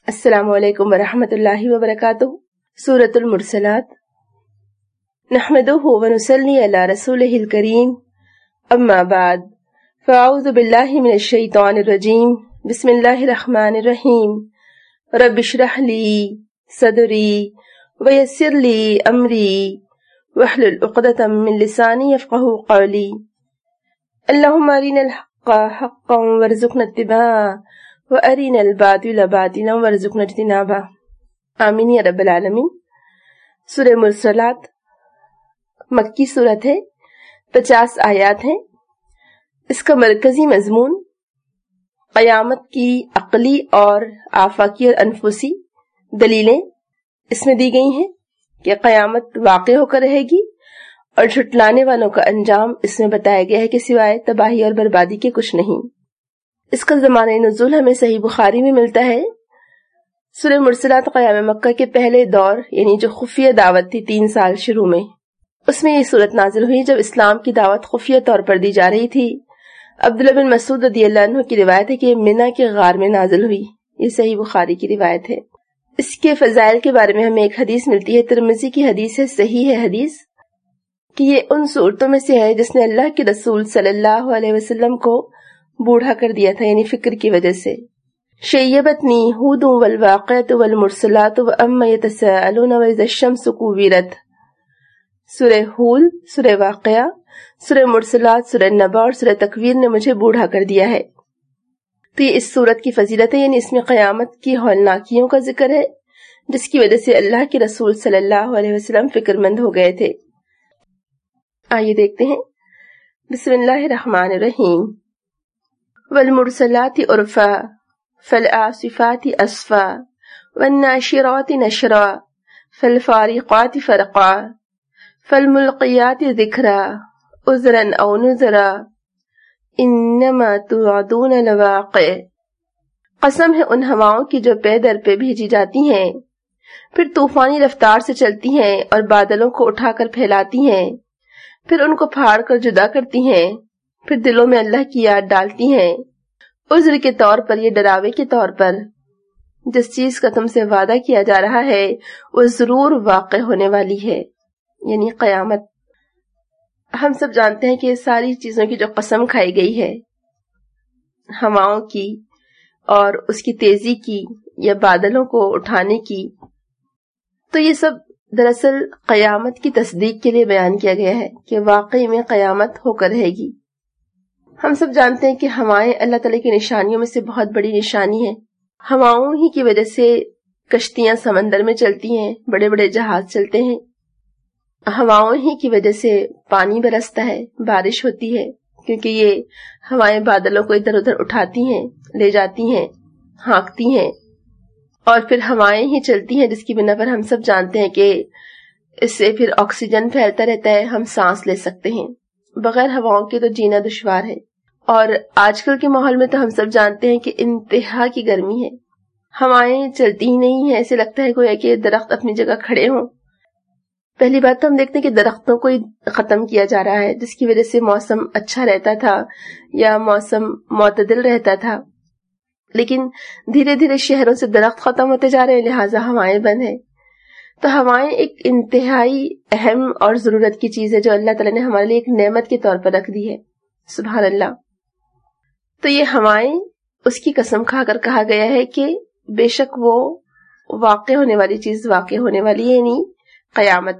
السلام علیکم ورحمۃ اللہ وبرکاتہ۔ سورۃ المرسلات۔ نحمدہ ونصلی علی رسولہ الکریم، اما بعد، فاعوذ باللہ من الشیطان الرجیم، بسم اللہ الرحمن الرحیم۔ رب اشرح لی صدری ویسر لی امری واحلل عقدۃ من لسانی یفقہوا قولی۔ اللہم ارنا الحق حقا وارزقنا اتباعہ وَأَرِنَا الْبَاطِلَ بَاطِلًا وَارْزُقْنَا اجْتِنَابَهُ، آمین یا رب العالمین۔ سورہ مرسلات مکی سورت ہے، 50 آیات ہیں۔ اس کا مرکزی مضمون قیامت کی عقلی اور آفاقی اور انفسی دلیلیں اس میں دی گئی ہیں کہ قیامت واقع ہو کر رہے گی، اور جھٹلانے والوں کا انجام اس میں بتایا گیا ہے کہ سوائے تباہی اور بربادی کے کچھ نہیں۔ اس کا زمانہ نزول ہمیں صحیح بخاری میں ملتا ہے۔ سورہ مرسلات قیام مکہ کے پہلے دور یعنی جو خفیہ دعوت تھی 3 سال شروع میں، اس میں یہ صورت نازل ہوئی جب اسلام کی دعوت خفیہ طور پر دی جا رہی تھی۔ عبداللہ بن مسعود رضی اللہ عنہ کی روایت ہے کہ منی کے غار میں نازل ہوئی، یہ صحیح بخاری کی روایت ہے۔ اس کے فضائل کے بارے میں ہمیں ایک حدیث ملتی ہے، ترمذی کی حدیث ہے، صحیح ہے حدیث، کہ یہ ان صورتوں میں سے ہے جس نے اللہ کے رسول صلی اللہ علیہ وسلم کو بوڑھا کر دیا تھا، یعنی فکر کی وجہ سے۔ شیبتنی ہود والواقعۃ والمرسلات واما یتساءلون واذا الشمس کوورت۔ سورہ ہود، سورہ واقعہ، سورہ مرسلات، سورہ نبا اور سورہ تکویر نے مجھے بوڑھا کر دیا ہے۔ تو یہ اس سورت کی فضیلت ہے، یعنی اس میں قیامت کی ہولناکیوں کا ذکر ہے جس کی وجہ سے اللہ کے رسول صلی اللہ علیہ وسلم فکر مند ہو گئے تھے۔ آئیے دیکھتے ہیں۔ بسم اللہ الرحمن الرحیم۔ والمرسلات عرفا فالعاصفات اسفا والناشرات نشرا فالفارقات فرقا فالملقیات ذکرا عذرا او نذرا انما توعدون لواقع۔ قسم ہے ان ہواؤں کی جو پے در پہ بھیجی جاتی ہیں، پھر طوفانی رفتار سے چلتی ہیں اور بادلوں کو اٹھا کر پھیلاتی ہیں، پھر ان کو پھاڑ کر جدا کرتی ہیں، پھر دلوں میں اللہ کی یاد ڈالتی ہیں، عذر کے طور پر، یہ ڈراوے کے طور پر۔ جس چیز کا تم سے وعدہ کیا جا رہا ہے وہ ضرور واقع ہونے والی ہے، یعنی قیامت۔ ہم سب جانتے ہیں کہ ساری چیزوں کی جو قسم کھائی گئی ہے، ہواؤں کی اور اس کی تیزی کی یا بادلوں کو اٹھانے کی، تو یہ سب دراصل قیامت کی تصدیق کے لیے بیان کیا گیا ہے کہ واقعی میں قیامت ہو کر رہے گی۔ ہم سب جانتے ہیں کہ ہوائیں اللہ تعالیٰ کی نشانیوں میں سے بہت بڑی نشانی ہے۔ ہواؤں ہی کی وجہ سے کشتیاں سمندر میں چلتی ہیں، بڑے بڑے جہاز چلتے ہیں۔ ہواؤں ہی کی وجہ سے پانی برستا ہے، بارش ہوتی ہے، کیونکہ یہ ہوائیں بادلوں کو ادھر ادھر اٹھاتی ہیں، لے جاتی ہیں، ہانکتی ہیں، اور پھر ہوائیں ہی چلتی ہیں جس کی بنا پر ہم سب جانتے ہیں کہ اس سے پھر آکسیجن پھیلتا رہتا ہے، ہم سانس لے سکتے ہیں۔ بغیر ہواؤں کے تو جینا دشوار ہے۔ اور آج کل کے ماحول میں تو ہم سب جانتے ہیں کہ انتہا کی گرمی ہے، ہوائیں چلتی ہی نہیں ہیں، ایسے لگتا ہے گویا کہ درخت اپنی جگہ کھڑے ہوں۔ پہلی بات تو ہم دیکھتے ہیں کہ درختوں کو ہی ختم کیا جا رہا ہے، جس کی وجہ سے موسم اچھا رہتا تھا یا موسم معتدل رہتا تھا، لیکن دھیرے دھیرے شہروں سے درخت ختم ہوتے جا رہے ہیں، لہٰذا ہوائیں بند ہیں۔ تو ہوائیں ایک انتہائی اہم اور ضرورت کی چیز ہے جو اللہ تعالیٰ نے ہمارے لیے ایک نعمت کے طور پر رکھ دی ہے، سبحان اللہ۔ تو یہ ہوائیں، اس کی قسم کھا کر کہا گیا ہے کہ بے شک وہ واقع ہونے والی چیز واقع ہونے والی ہے، یعنی قیامت۔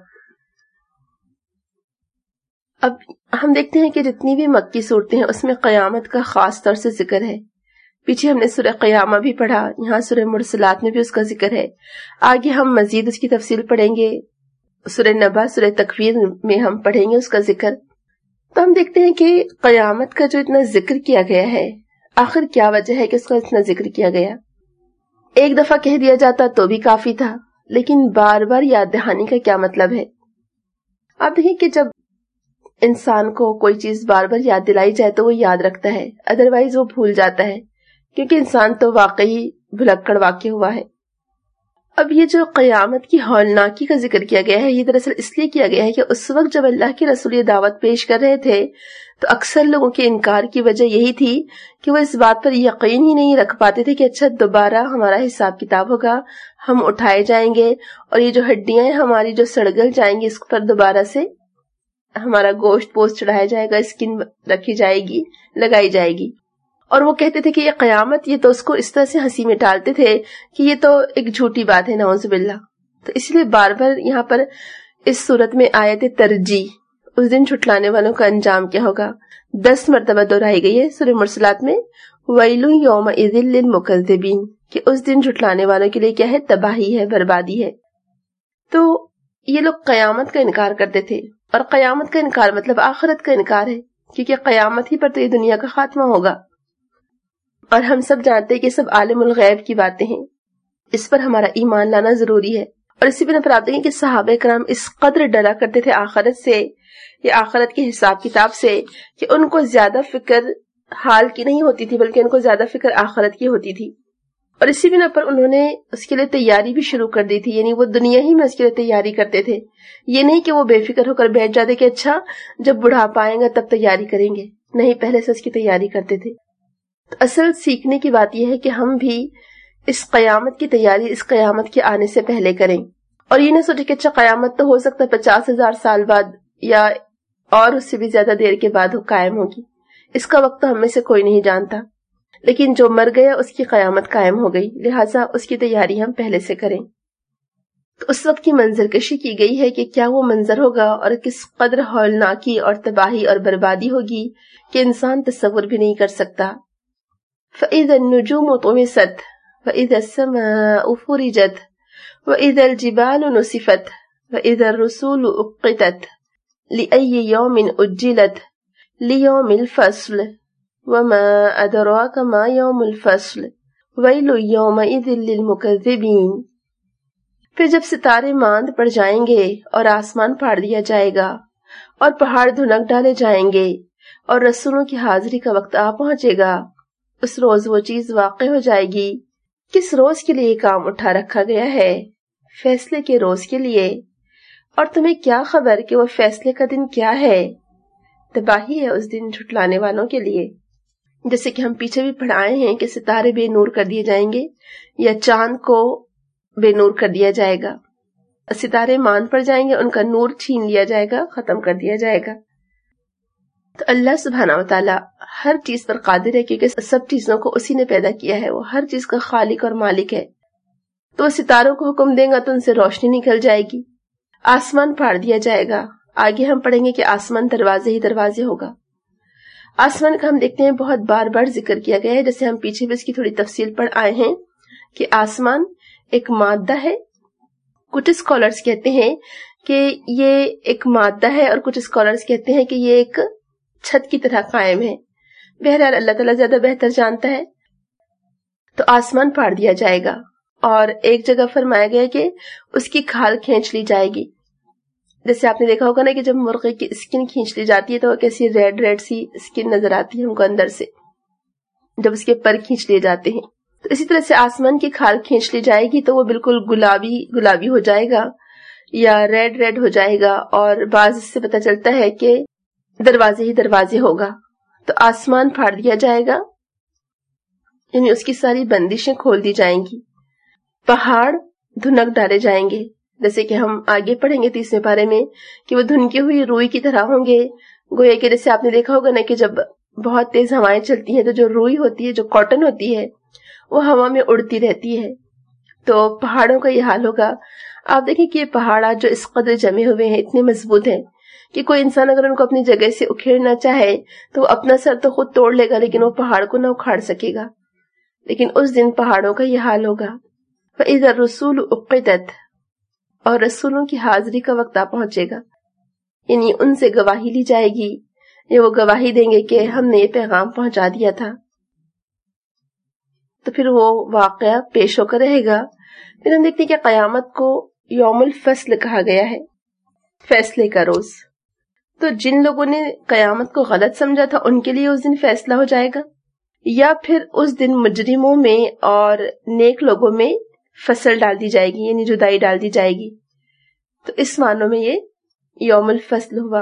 اب ہم دیکھتے ہیں کہ جتنی بھی مکی صورتیں ہیں اس میں قیامت کا خاص طور سے ذکر ہے۔ پیچھے ہم نے سورہ قیامہ بھی پڑھا، یہاں سورہ مرسلات میں بھی اس کا ذکر ہے، آگے ہم مزید اس کی تفصیل پڑھیں گے، سورہ نبا، سورہ تکویر میں ہم پڑھیں گے اس کا ذکر۔ تو ہم دیکھتے ہیں کہ قیامت کا جو اتنا ذکر کیا گیا ہے، آخر کیا وجہ ہے کہ اس کا اتنا ذکر کیا گیا؟ ایک دفعہ کہہ دیا جاتا تو بھی کافی تھا، لیکن بار بار یاد دہانی کا کیا مطلب ہے؟ اب دیکھیں کہ جب انسان کو کوئی چیز بار بار یاد دلائی جائے تو وہ یاد رکھتا ہے، ادروائز وہ بھول جاتا ہے، کیونکہ انسان تو واقعی بھلکڑ واقع ہوا ہے۔ اب یہ جو قیامت کی ہولناکی کا ذکر کیا گیا ہے، یہ دراصل اس لیے کیا گیا ہے کہ اس وقت جب اللہ کے رسول یہ دعوت پیش کر رہے تھے تو اکثر لوگوں کے انکار کی وجہ یہی تھی کہ وہ اس بات پر یقین ہی نہیں رکھ پاتے تھے کہ اچھا دوبارہ ہمارا حساب کتاب ہوگا، ہم اٹھائے جائیں گے اور یہ جو ہڈیاں ہیں ہماری جو سڑگل جائیں گی اس پر دوبارہ سے ہمارا گوشت پوست چڑھایا جائے گا، اسکن رکھی جائے گی، لگائی جائے گی. اور وہ کہتے تھے کہ یہ قیامت، یہ تو اس کو اس طرح سے ہنسی میں ٹالتے تھے کہ یہ تو ایک جھوٹی بات ہے، نعوذ باللہ. تو اس لیے بار بار یہاں پر اس صورت میں آیت ترجیح، اس دن جھٹلانے والوں کا انجام کیا ہوگا، 10 مرتبہ دہرائی گئی ہے سورہ مرسلات میں. وَيْلٌ يَوْمَئِذٍ لِّلْمُكَذِّبِينَ کہ اس دن جھٹلانے والوں کے لیے کیا ہے، تباہی ہے، بربادی ہے. تو یہ لوگ قیامت کا انکار کرتے تھے، اور قیامت کا انکار مطلب آخرت کا انکار ہے، کیونکہ قیامت ہی پر تو یہ دنیا کا خاتمہ ہوگا. اور ہم سب جانتے ہیں کہ سب عالم الغیب کی باتیں ہیں، اس پر ہمارا ایمان لانا ضروری ہے. اور اسی بنا پر آپ دیکھیں کہ صحابہ کرام اس قدر ڈرا کرتے تھے آخرت سے یا آخرت کے حساب کتاب سے کہ ان کو زیادہ فکر حال کی نہیں ہوتی تھی، بلکہ ان کو زیادہ فکر آخرت کی ہوتی تھی. اور اسی بنا پر انہوں نے اس کے لیے تیاری بھی شروع کر دی تھی، یعنی وہ دنیا ہی میں اس کے لیے تیاری کرتے تھے. یہ نہیں کہ وہ بے فکر ہو کر بیٹھ جاتے کہ اچھا جب بڑھاپا آئے گا تب تیاری کریں گے، نہیں، پہلے سے اس کی تیاری کرتے تھے. تو اصل سیکھنے کی بات یہ ہے کہ ہم بھی اس قیامت کی تیاری اس قیامت کے آنے سے پہلے کریں، اور یہ نہ سوچے کہ اچھا قیامت تو ہو سکتا ہے 50,000 سال بعد یا اور اس سے بھی زیادہ دیر کے بعد قائم ہوگی، اس کا وقت تو ہم میں سے کوئی نہیں جانتا. لیکن جو مر گیا اس کی قیامت قائم ہو گئی، لہٰذا اس کی تیاری ہم پہلے سے کریں. تو اس وقت کی منظر کشی کی گئی ہے کہ کیا وہ منظر ہوگا اور کس قدر ہولناکی اور تباہی اور بربادی ہوگی کہ انسان تصور بھی نہیں کر سکتا. فَإِذَا النُّجُومُ طُمِسَتْ وَإِذَا السَّمَاءُ فُرِجَتْ وَإِذَا الْجِبَالُ نُسِفَتْ وَإِذَا الرُّسُولُ أُقِّتَتْ لِأَيِّ يَوْمٍ أُجِّلَتْ لِيَوْمِ الْفَصْلِ وَمَا أَدْرَاكَ مَا يَوْمُ الْفَصْلِ وَيْلٌ يَوْمَئِذٍ لِّلْمُكَذِّبِينَ. پھر جب ستارے ماند پڑ جائیں گے اور آسمان پھاڑ دیا جائے گا اور پہاڑ دھنک ڈالے جائیں گے اور رسولوں کی حاضری کا وقت آ پہنچے گا، اس روز وہ چیز واقع ہو جائے گی. کس روز کے لیے کام اٹھا رکھا گیا ہے؟ فیصلے کے روز کے لیے. اور تمہیں کیا خبر کہ وہ فیصلے کا دن کیا ہے؟ تباہی ہے اس دن جھٹلانے والوں کے لیے. جیسے کہ ہم پیچھے بھی پڑھائے ہیں کہ ستارے بے نور کر دیے جائیں گے یا چاند کو بے نور کر دیا جائے گا، ستارے مان پڑ جائیں گے، ان کا نور چھین لیا جائے گا، ختم کر دیا جائے گا. تو اللہ سبحانہ وتعالی ہر چیز پر قادر ہے، کیونکہ سب چیزوں کو اسی نے پیدا کیا ہے، وہ ہر چیز کا خالق اور مالک ہے. تو وہ ستاروں کو حکم دے گا تو ان سے روشنی نکل جائے گی، آسمان پھاڑ دیا جائے گا. آگے ہم پڑھیں گے کہ آسمان دروازے ہی دروازے ہوگا. آسمان کا ہم دیکھتے ہیں بہت بار بار ذکر کیا گیا ہے، جیسے ہم پیچھے بھی اس کی تھوڑی تفصیل پڑھ آئے ہیں کہ آسمان ایک مادہ ہے. کچھ اسکالرز کہتے ہیں کہ یہ ایک مادہ ہے اور کچھ اسکالرز کہتے ہیں کہ یہ ایک چھت کی طرح قائم ہے. بہرحال اللہ تعالیٰ زیادہ بہتر جانتا ہے. تو آسمان پھاڑ دیا جائے گا، اور ایک جگہ فرمایا گیا کہ اس کی کھال کھینچ لی جائے گی. جیسے آپ نے دیکھا ہوگا نا کہ جب مرغے کی اسکن کھینچ لی جاتی ہے تو وہ کیسی ریڈ ریڈ سی اسکن نظر آتی ہے ہم کو اندر سے جب اس کے پر کھینچ لیے جاتے ہیں. تو اسی طرح سے آسمان کی کھال کھینچ لی جائے گی تو وہ بالکل گلابی گلابی ہو جائے گا یا ریڈ ریڈ ہو جائے گا، اور بعض اس سے پتہ چلتا ہے کہ دروازے ہی دروازے ہوگا. تو آسمان پھاڑ دیا جائے گا، یعنی اس کی ساری بندشیں کھول دی جائیں گی. پہاڑ دھنک ڈالے جائیں گے، جیسے کہ ہم آگے پڑھیں گے 30ویں پارے میں کہ وہ دھنکی ہوئی روئی کی طرح ہوں گے. گویا کہ جیسے آپ نے دیکھا ہوگا نا کہ جب بہت تیز ہوائیں چلتی ہیں تو جو روئی ہوتی ہے، جو کاٹن ہوتی ہے، وہ ہوا میں اڑتی رہتی ہے. تو پہاڑوں کا یہ حال ہوگا. آپ دیکھیں کہ یہ پہاڑات جو اس قدر جمے ہوئے ہیں، اتنے مضبوط ہیں کہ کوئی انسان اگر ان کو اپنی جگہ سے اکھیڑنا چاہے تو وہ اپنا سر تو خود توڑ لے گا، لیکن وہ پہاڑ کو نہ اکھاڑ سکے گا. لیکن اس دن پہاڑوں کا یہ حال ہوگا. فَإِذَا الرُّسُولُ أُقِّتَتْ اور رسولوں کی حاضری کا وقت آ پہنچے گا، یعنی ان سے گواہی لی جائے گی، یہ وہ گواہی دیں گے کہ ہم نے یہ پیغام پہنچا دیا تھا. تو پھر وہ واقعہ پیش ہو کر رہے گا. پھر ہم دیکھتے ہیں کہ قیامت کو یوم الفصل کہا گیا ہے، فیصلے کا روز. تو جن لوگوں نے قیامت کو غلط سمجھا تھا ان کے لیے اس دن فیصلہ ہو جائے گا، یا پھر اس دن مجرموں میں اور نیک لوگوں میں فصل ڈال دی جائے گی، یعنی جدائی ڈال دی جائے گی. تو اس معنوں میں یہ یوم الفصل ہوا.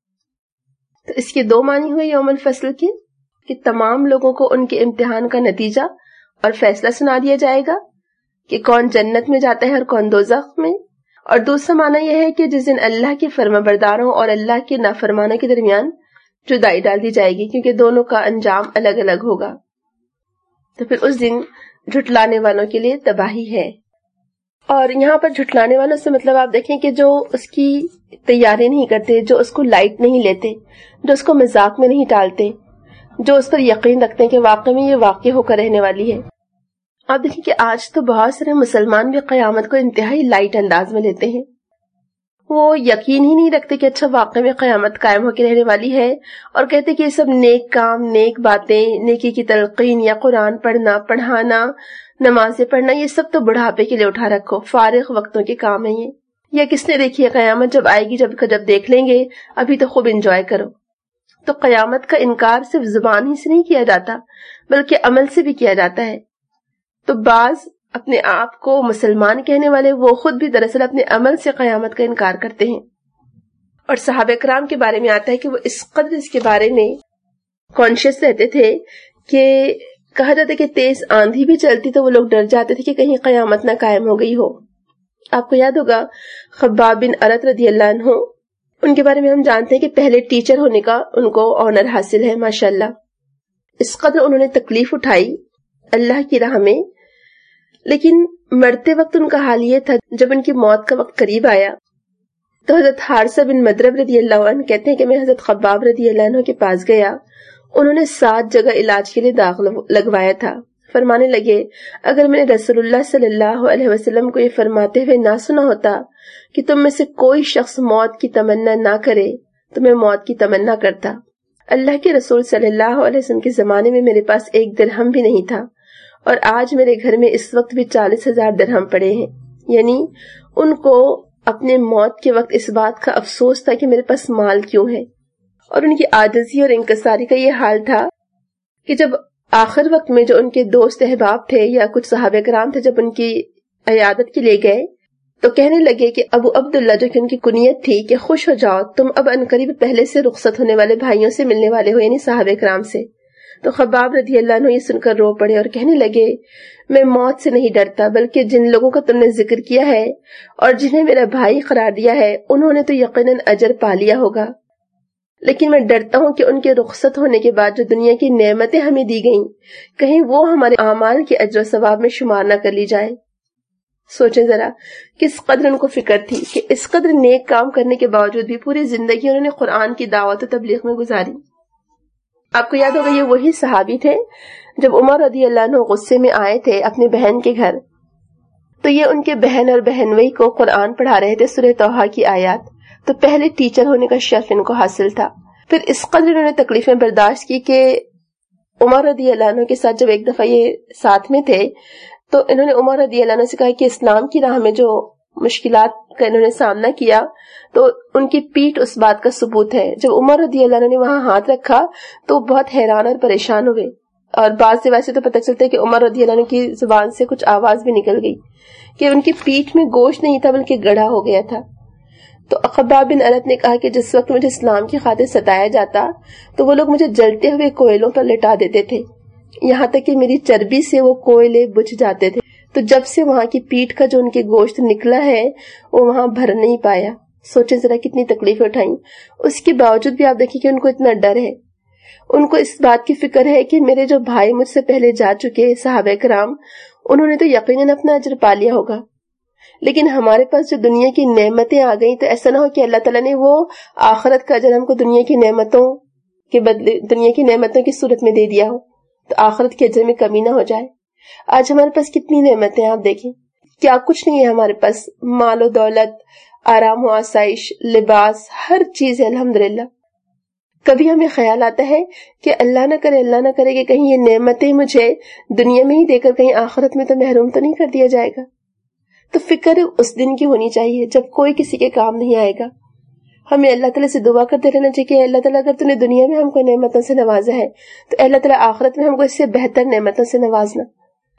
تو اس کے دو معنی ہوئے یوم الفصل کے، کہ تمام لوگوں کو ان کے امتحان کا نتیجہ اور فیصلہ سنا دیا جائے گا کہ کون جنت میں جاتا ہے اور کون دوزخ میں. اور دوسرا معنی یہ ہے کہ جس دن اللہ کے فرما برداروں اور اللہ کے نافرمانوں کے درمیان جدائی ڈال دی جائے گی، کیونکہ دونوں کا انجام الگ الگ ہوگا. تو پھر اس دن جھٹلانے والوں کے لیے تباہی ہے. اور یہاں پر جھٹلانے والوں سے مطلب آپ دیکھیں کہ جو اس کی تیاری نہیں کرتے، جو اس کو لائٹ نہیں لیتے، جو اس کو مذاق میں نہیں ٹالتے، جو اس پر یقین رکھتے ہیں کہ واقعی میں یہ واقع ہو کر رہنے والی ہے. آپ دیکھیں کہ آج تو بہت سارے مسلمان بھی قیامت کو انتہائی لائٹ انداز میں لیتے ہیں. وہ یقین ہی نہیں رکھتے کہ اچھا واقعی میں قیامت قائم ہو کے رہنے والی ہے، اور کہتے کہ یہ سب نیک کام، نیک باتیں، نیکی کی تلقین یا قرآن پڑھنا، پڑھانا، نمازیں پڑھنا، یہ سب تو بڑھاپے کے لیے اٹھا رکھو، فارغ وقتوں کے کام ہیں یہ. یا کس نے دیکھی ہے قیامت جب آئے گی، جب دیکھ لیں گے، ابھی تو خوب انجوائے کرو. تو قیامت کا انکار صرف زبان ہی سے نہیں کیا جاتا بلکہ عمل سے بھی کیا جاتا ہے. تو بعض اپنے آپ کو مسلمان کہنے والے وہ خود بھی دراصل اپنے عمل سے قیامت کا انکار کرتے ہیں. اور صحابہ کرام کے بارے میں آتا ہے کہ وہ اس قدر اس کے بارے میں کانشیس رہتے تھے کہ کہا جاتا ہے کہ تیز آندھی بھی چلتی تو وہ لوگ ڈر جاتے تھے کہ کہیں قیامت نہ قائم ہو گئی ہو. آپ کو یاد ہوگا خباب بن ارت رضی اللہ عنہ، ان کے بارے میں ہم جانتے ہیں کہ پہلے ٹیچر ہونے کا ان کو آنر حاصل ہے، ماشاءاللہ. اس قدر انہوں نے تکلیف اٹھائی اللہ کی راہ میں، لیکن مرتے وقت ان کا حال یہ تھا جب ان کی موت کا وقت قریب آیا تو حضرت حارثہ بن مدرب رضی اللہ عنہ کہتے ہیں کہ میں حضرت خباب رضی اللہ عنہ کے پاس گیا. انہوں نے 7 جگہ علاج کے لیے داغ لگوایا تھا. فرمانے لگے اگر میں نے رسول اللہ صلی اللہ علیہ وسلم کو یہ فرماتے ہوئے نہ سنا ہوتا کہ تم میں سے کوئی شخص موت کی تمنا نہ کرے تو میں موت کی تمنا کرتا. اللہ کے رسول صلی اللہ علیہ وسلم کے زمانے میں میرے پاس 1 درہم بھی نہیں تھا، اور آج میرے گھر میں اس وقت بھی 40,000 درہم پڑے ہیں. یعنی ان کو اپنے موت کے وقت اس بات کا افسوس تھا کہ میرے پاس مال کیوں ہے. اور ان کی عاجزی اور انکساری کا یہ حال تھا کہ جب آخر وقت میں جو ان کے دوست احباب تھے یا کچھ صحابہ کرام تھے جب ان کی عیادت کے لیے گئے تو کہنے لگے کہ ابو عبداللہ، جو کہ ان کی کنیت تھی، کہ خوش ہو جاؤ، تم اب عنقریب پہلے سے رخصت ہونے والے بھائیوں سے ملنے والے ہو، یعنی صحابہ کرام سے. تو خباب رضی اللہ عنہ یہ سن کر رو پڑے اور کہنے لگے میں موت سے نہیں ڈرتا، بلکہ جن لوگوں کا تم نے ذکر کیا ہے اور جنہیں میرا بھائی قرار دیا ہے انہوں نے تو یقیناً اجر پا لیا ہوگا، لیکن میں ڈرتا ہوں کہ ان کے رخصت ہونے کے بعد جو دنیا کی نعمتیں ہمیں دی گئیں کہیں وہ ہمارے اعمال کے اجر و ثواب میں شمار نہ کر لی جائیں. سوچیں ذرا کس قدر ان کو فکر تھی کہ اس قدر نیک کام کرنے کے باوجود بھی پوری زندگی انہوں نے قرآن کی دعوت و تبلیغ میں گزاری. آپ کو یاد ہوگا یہ وہی صحابی تھے جب عمر رضی اللہ عنہ غصے میں آئے تھے اپنے بہن کے گھر، تو یہ ان کے بہن اور بہنوئی کو قرآن پڑھا رہے تھے، سورہ طٰہٰ کی آیات. تو پہلے ٹیچر ہونے کا شرف ان کو حاصل تھا. پھر اس قدر انہوں نے تکلیفیں برداشت کی کہ عمر رضی اللہ عنہ کے ساتھ جب ایک دفعہ یہ ساتھ میں تھے تو انہوں نے عمر رضی اللہ عنہ سے کہا کہ اسلام کی راہ میں جو مشکلات کا انہوں نے سامنا کیا تو ان کی پیٹھ اس بات کا ثبوت ہے. جب عمر رضی اللہ عنہ نے وہاں ہاتھ رکھا تو بہت حیران اور پریشان ہوئے، اور بعض سے ویسے تو پتہ چلتا ہے کہ عمر رضی اللہ عنہ کی زبان سے کچھ آواز بھی نکل گئی کہ ان کی پیٹھ میں گوشت نہیں تھا بلکہ گڑھا ہو گیا تھا. تو خباب بن ارت نے کہا کہ جس وقت مجھے اسلام کی خاطر ستایا جاتا تو وہ لوگ مجھے جلتے ہوئے کوئلوں پر لٹا دیتے تھے، یہاں تک کہ میری چربی سے وہ کوئلے بجھ جاتے تھے. تو جب سے وہاں کی پیٹھ کا جو ان کے گوشت نکلا ہے وہ وہاں بھر نہیں پایا. سوچیں ذرا کتنی تکلیفیں اٹھائیں. اس کے باوجود بھی آپ دیکھیں کہ ان کو اتنا ڈر ہے، ان کو اس بات کی فکر ہے کہ میرے جو بھائی مجھ سے پہلے جا چکے صحابہ کرام انہوں نے تو یقیناً اپنا اجر پا لیا ہوگا، لیکن ہمارے پاس جو دنیا کی نعمتیں آ گئیں تو ایسا نہ ہو کہ اللہ تعالیٰ نے وہ آخرت کا اجر ہم کو دنیا کی نعمتوں کے بدلے دنیا کی نعمتوں کی صورت میں دے دیا ہو تو آخرت کے اجر میں کمی نہ ہو جائے. آج ہمارے پاس کتنی نعمتیں آپ دیکھیں، کیا کچھ نہیں ہے ہمارے پاس، مال و دولت، آرام و آسائش، لباس، ہر چیز ہے الحمدللہ. کبھی ہمیں خیال آتا ہے کہ اللہ نہ کرے کہ کہیں یہ نعمتیں مجھے دنیا میں ہی دے کر کہیں آخرت میں تو محروم تو نہیں کر دیا جائے گا. تو فکر اس دن کی ہونی چاہیے جب کوئی کسی کے کام نہیں آئے گا. ہمیں اللہ تعالیٰ سے دعا کرتے رہنا چاہیے کہ اللہ تعالیٰ اگر تو نے دنیا میں ہم کو نعمتوں سے نوازا ہے تو اللہ تعالیٰ آخرت میں ہم کو اس سے بہتر نعمتوں سے نوازنا.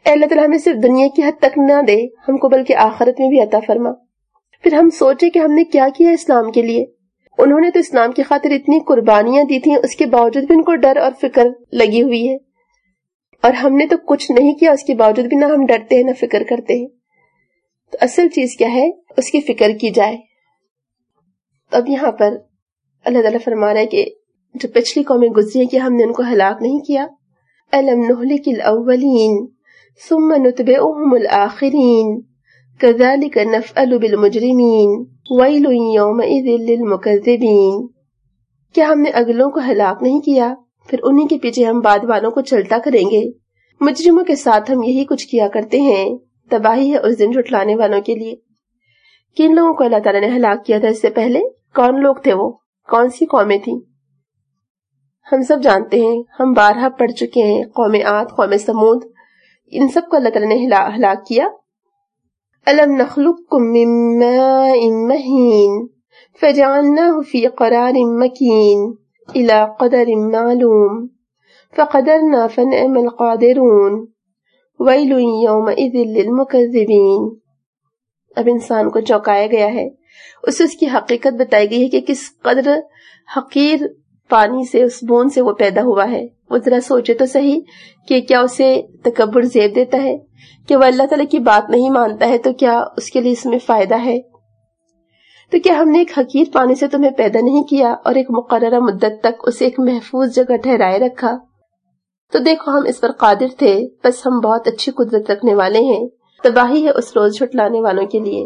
اے اللہ تعالیٰ ہمیں صرف دنیا کی حد تک نہ دے ہم کو بلکہ آخرت میں بھی عطا فرما۔ پھر ہم سوچے کہ ہم نے کیا کیا اسلام کے لیے۔ انہوں نے تو اسلام کی خاطر اتنی قربانیاں دی تھیں، اس کے باوجود بھی ان کو ڈر اور فکر لگی ہوئی ہے، اور ہم نے تو کچھ نہیں کیا، اس کے باوجود بھی نہ ہم ڈرتے ہیں نہ فکر کرتے ہیں۔ تو اصل چیز کیا ہے؟ اس کی فکر کی جائے۔ تو اب یہاں پر اللہ تعالیٰ فرما رہا ہے کہ جو پچھلی قومیں گزری ہیں کہ ہم نے ان کو ہلاک نہیں کیا۔ أَلَمْ نُهْلِكِ الْأَوَّلِينَ ثُمَّ نُتْبِعُهُمُ الْآخِرِينَ كَذَلِكَ نَفْعَلُ بِالْمُجْرِمِينَ وَيْلٌ يَوْمَئِذٍ لِّلْمُكَذِّبِينَ۔ کیا ہم نے اگلوں کو ہلاک نہیں کیا پھر انہی کے پیچھے ہم بعد والوں کو چلتا کریں گے؟ مجرموں کے ساتھ ہم یہی کچھ کیا کرتے ہیں۔ تباہی ہے اس دن جھٹلانے والوں کے لیے۔ کن لوگوں کو اللہ تعالیٰ نے ہلاک کیا تھا اس سے پہلے؟ کون لوگ تھے وہ؟ کون سی قومیں تھیں؟ ہم سب جانتے ہیں، ہم بارہا پڑھ چکے ہیں، قوم عاد، قوم سمود، ان سب کو اللہ تعالیٰ نے ہلاک کیا۔ أَلَمْ نَخْلُقكُّم مِّن مَّاءٍ مَّهِينٍ فَجَعَلْنَاهُ فِي قَرَارٍ مَّكِينٍ إِلَى قَدَرٍ مَّعْلُومٍ فَقَدَرْنَا فَنِعْمَ الْقَادِرُونَ وَيْلٌ يَوْمَئِذٍ لِّلْمُكَذِّبِينَ۔ اب انسان کو چونکایا گیا ہے، اسے اس کی حقیقت بتائی گئی ہے کہ کس قدر حقیر پانی سے، اس بوند سے وہ پیدا ہوا ہے۔ وہ ذرا سوچے تو صحیح کہ کیا اسے تکبر زیب دیتا ہے کہ وہ اللہ تعالیٰ کی بات نہیں مانتا ہے، تو کیا اس کے لیے اس میں فائدہ ہے؟ تو کیا ہم نے ایک حقیر پانی سے تمہیں پیدا نہیں کیا اور ایک مقررہ مدت تک اسے ایک محفوظ جگہ ٹھہرائے رکھا؟ تو دیکھو ہم اس پر قادر تھے، بس ہم بہت اچھی قدرت رکھنے والے ہیں۔ تباہی ہے اس روز جھٹلانے والوں کے لیے۔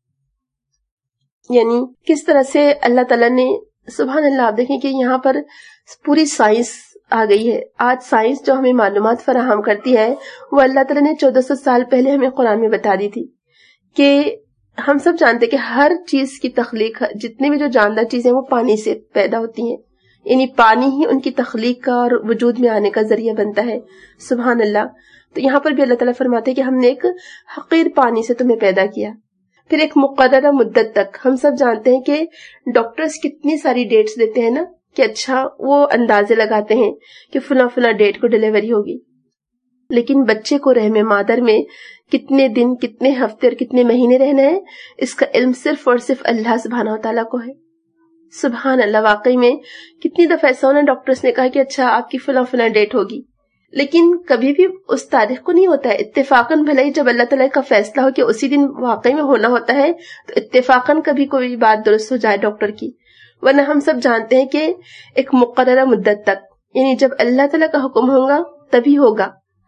یعنی کس طرح سے اللہ تعالیٰ نے، سبحان اللہ، آپ دیکھیں کہ یہاں پر پوری سائنس آ گئی ہے۔ آج سائنس جو ہمیں معلومات فراہم کرتی ہے وہ اللہ تعالیٰ نے 1400 سال پہلے ہمیں قرآن میں بتا دی تھی کہ ہم سب جانتے کہ ہر چیز کی تخلیق، جتنے بھی جو جاندار چیزیں وہ پانی سے پیدا ہوتی ہیں، یعنی پانی ہی ان کی تخلیق کا اور وجود میں آنے کا ذریعہ بنتا ہے۔ سبحان اللہ۔ تو یہاں پر بھی اللہ تعالیٰ فرماتے ہیں کہ ہم نے ایک حقیر پانی سے تمہیں پیدا کیا، پھر ایک مقررہ مدت تک۔ ہم سب جانتے ہیں کہ ڈاکٹرز کتنی ساری ڈیٹس دیتے ہیں نا، کہ اچھا وہ اندازے لگاتے ہیں کہ فلاں فلاں ڈیٹ کو ڈیلیوری ہوگی، لیکن بچے کو رحم مادر میں کتنے دن، کتنے ہفتے اور کتنے مہینے رہنا ہے، اس کا علم صرف اور صرف اللہ سبحانہ وتعالیٰ کو ہے۔ سبحان اللہ۔ واقعی میں کتنی دفعہ ایسا ہونا ڈاکٹرز نے کہا کہ اچھا آپ کی فلاں فلاں ڈیٹ ہوگی، لیکن کبھی بھی اس تاریخ کو نہیں ہوتا ہے۔ اتفاقاً بھلے ہی جب اللہ تعالیٰ کا فیصلہ ہو کہ اسی دن واقعی میں ہونا ہوتا ہے، تو اتفاقاً کبھی کوئی بات درست ہو جائے ڈاکٹر کی، ورنہ ہم سب جانتے ہیں کہ ایک مقررہ مدت تک، یعنی جب اللہ تعالیٰ کا حکم ہوگا تبھی ہوگا۔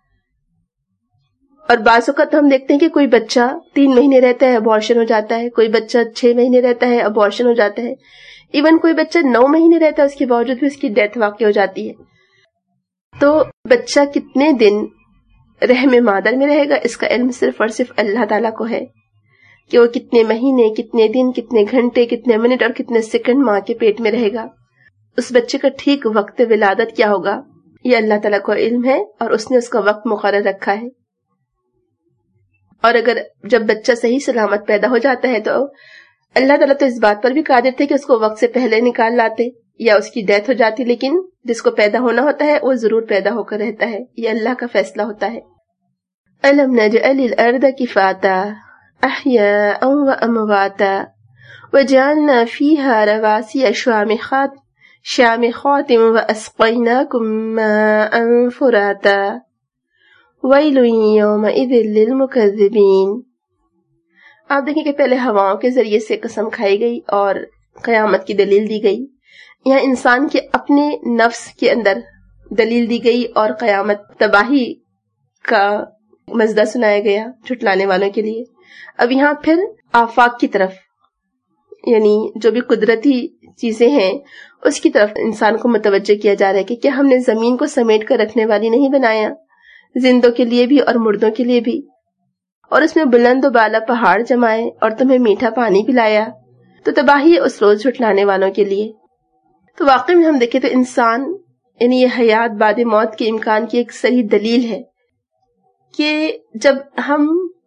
اور بعض اوقات ہم دیکھتے ہیں کہ کوئی بچہ 3 مہینے رہتا ہے، ابارشن ہو جاتا ہے، کوئی بچہ 6 مہینے رہتا ہے، ابارشن ہو جاتا ہے، ایون کوئی بچہ 9 مہینے رہتا ہے، اس کے باوجود بھی اس کی ڈیتھ واقع ہو جاتی ہے۔ تو بچہ کتنے دن رحم مادر میں رہے گا، اس کا علم صرف اور صرف اللہ تعالیٰ کو ہے، کہ وہ کتنے مہینے، کتنے دن، کتنے گھنٹے، کتنے منٹ اور کتنے سیکنڈ ماں کے پیٹ میں رہے گا۔ اس بچے کا ٹھیک وقت ولادت کیا ہوگا، یہ اللہ تعالیٰ کو علم ہے، اور اس نے اس کا وقت مقرر رکھا ہے۔ اور اگر جب بچہ صحیح سلامت پیدا ہو جاتا ہے تو اللہ تعالیٰ تو اس بات پر بھی قادر تھے کہ اس کو وقت سے پہلے نکال لاتے، یا اس کی ڈیتھ ہو جاتی، لیکن جس کو پیدا ہونا ہوتا ہے وہ ضرور پیدا ہو کر رہتا ہے، یہ اللہ کا فیصلہ ہوتا ہے۔ أَلَمْ نَجْعَلِ الْأَرْضَ كِفَاتًا أَحْيَاءً وَأَمْوَاتًا وَجَعَلْنَا فِيهَا رَوَاسِيَ شَامِخَاتٍ وَأَسْقَيْنَاكُم مَّاءً فُرَاتًا وَيْلٌ يَوْمَئِذٍ لِّلْمُكَذِّبِينَ۔ آپ دیکھیں کہ پہلے ہواؤں کے ذریعے سے قسم کھائی گئی اور قیامت کی دلیل دی گئی، یہاں انسان کے اپنے نفس کے اندر دلیل دی گئی اور قیامت، تباہی کا مزدہ سنایا گیا جھٹلانے والوں کے لیے۔ اب یہاں پھر آفاق کی طرف، یعنی جو بھی قدرتی چیزیں ہیں اس کی طرف انسان کو متوجہ کیا جا رہا ہے کہ کیا ہم نے زمین کو سمیٹ کر رکھنے والی نہیں بنایا، زندوں کے لیے بھی اور مردوں کے لیے بھی، اور اس میں بلند و بالا پہاڑ جمائے اور تمہیں میٹھا پانی پلایا۔ تو تباہی ہے اس روز جھٹلانے والوں کے لیے۔ تو واقعی میں ہم دیکھیں تو انسان، یعنی یہ حیات بعد موت کے امکان کی ایک صحیح دلیل ہے کہ جب ہم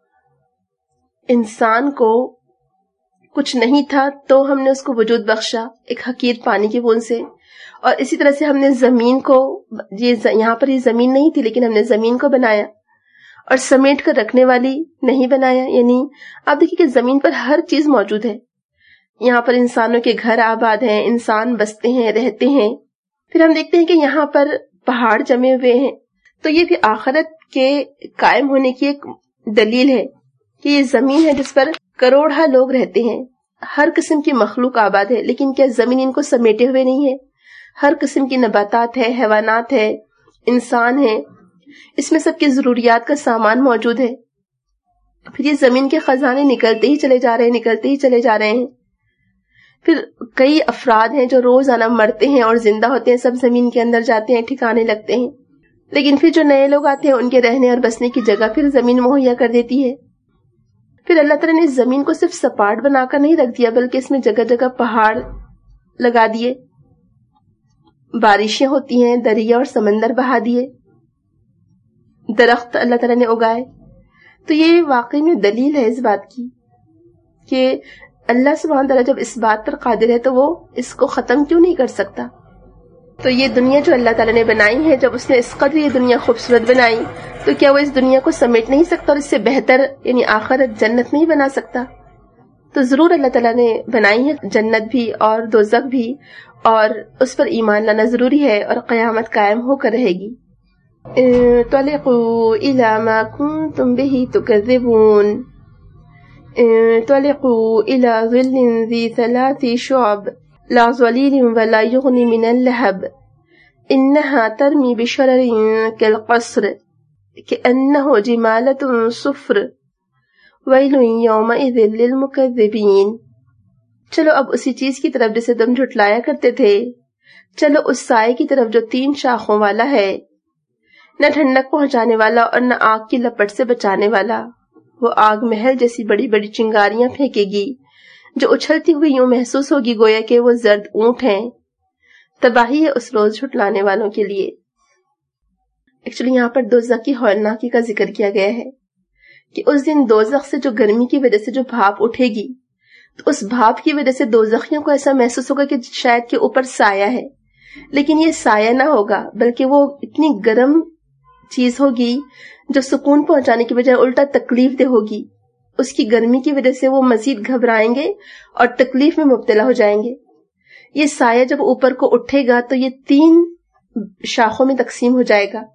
انسان کو کچھ نہیں تھا تو ہم نے اس کو وجود بخشا ایک حقیر پانی کی بوند سے، اور اسی طرح سے ہم نے زمین کو، یہاں پر یہ زمین نہیں تھی لیکن ہم نے زمین کو بنایا، اور سمیٹ کر رکھنے والی نہیں بنایا. یعنی آپ دیکھیں کہ زمین پر ہر چیز موجود ہے. یہاں پر انسانوں کے گھر آباد ہیں, انسان بستے ہیں, رہتے ہیں. پھر ہم دیکھتے ہیں کہ یہاں پر پہاڑ جمے ہوئے ہیں. تو یہ بھی آخرت کے قائم ہونے کی ایک دلیل ہے کہ یہ زمین ہے جس پر کروڑہ لوگ رہتے ہیں, ہر قسم کی مخلوق آباد ہے. لیکن کیا زمین ان کو سمیٹے ہوئے نہیں ہے؟ ہر قسم کی نباتات ہے, حیوانات ہے, انسان ہے, اس میں سب کی ضروریات کا سامان موجود ہے. پھر یہ زمین کے خزانے نکلتے ہی چلے جا رہے ہیں, نکلتے ہی چلے جا رہے ہیں. پھر کئی افراد ہیں جو روزانہ مرتے ہیں اور زندہ ہوتے ہیں, سب زمین کے اندر جاتے ہیں, ٹھکانے لگتے ہیں. لیکن پھر جو نئے لوگ آتے ہیں ان کے رہنے اور بسنے کی جگہ پھر زمین مہیا کر دیتی ہے. پھر اللہ تعالیٰ نے اس زمین کو صرف سپاٹ بنا کر نہیں رکھ دیا, بلکہ اس میں جگہ جگہ پہاڑ لگا دیے, بارشیں ہوتی ہیں, دریا اور سمندر بہا دیے, درخت اللہ تعالیٰ نے اگائے. تو یہ واقعی میں دلیل ہے اس بات کی کہ اللہ سبحانہ تعالیٰ جب اس بات پر قادر ہے تو وہ اس کو ختم کیوں نہیں کر سکتا. تو یہ دنیا جو اللہ تعالیٰ نے بنائی ہے, جب اس نے اس قدر یہ دنیا خوبصورت بنائی, تو کیا وہ اس دنیا کو سمیٹ نہیں سکتا اور اس سے بہتر یعنی آخرت جنت نہیں بنا سکتا؟ تو ضرور اللہ تعالیٰ نے بنائی ہے جنت بھی اور دوزخ بھی, اور اس پر ایمان لانا ضروری ہے, اور قیامت قائم ہو کر رہے گی. انطلقوا الى ما كنتم به تكذبون انطلقوا الى ظل ذي 3 شعب لا ظليل ولا يغني من اللهب انها ترمي بشرر كالقصر كأنه جمالة صفر ويل يومئذ للمكذبين. چلو اب اسی چیز کی طرف جسے تم جھٹلایا کرتے تھے, چلو اس سائے کی طرف جو 3 شاخوں والا ہے, نہ ٹھنڈک پہنچانے والا اور نہ آگ کی لپٹ سے بچانے والا. وہ آگ محل جیسی بڑی بڑی چنگاریاں پھینکے گی جو اچھلتی ہوئی یوں محسوس ہوگی گویا کہ وہ زرد اونٹ ہیں. تباہی ہے اس روز جھٹلانے والوں کے لیے. ایکچولی یہاں پر دوزخ کی ہولناکی کا ذکر کیا گیا ہے کہ اس دن دوزخ سے جو گرمی کی وجہ سے جو بھاپ اٹھے گی, تو اس بھاپ کی وجہ سے دوزخیوں کو ایسا محسوس ہوگا کہ شاید کے اوپر سایہ ہے, لیکن یہ سایہ نہ ہوگا بلکہ وہ اتنی گرم چیز ہوگی جو سکون پہنچانے کی بجائے الٹا تکلیف دہ ہوگی. اس کی گرمی کی وجہ سے وہ مزید گھبرائیں گے اور تکلیف میں مبتلا ہو جائیں گے. یہ سایہ جب اوپر کو اٹھے گا تو یہ 3 شاخوں میں تقسیم ہو جائے گا.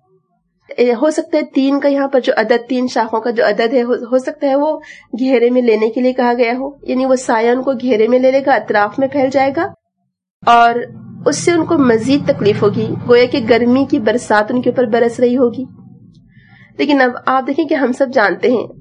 ہو سکتا ہے 3 کا یہاں پر جو عدد 3 شاخوں کا جو عدد ہے ہو سکتا ہے وہ گھیرے میں لینے کے لیے کہا گیا ہو, یعنی وہ سایہ ان کو گھیرے میں لے لے گا, اطراف میں پھیل جائے گا اور اس سے ان کو مزید تکلیف ہوگی, گویا کہ گرمی کی برسات ان کے اوپر برس رہی ہوگی. لیکن اب آپ دیکھیں کہ ہم سب جانتے ہیں,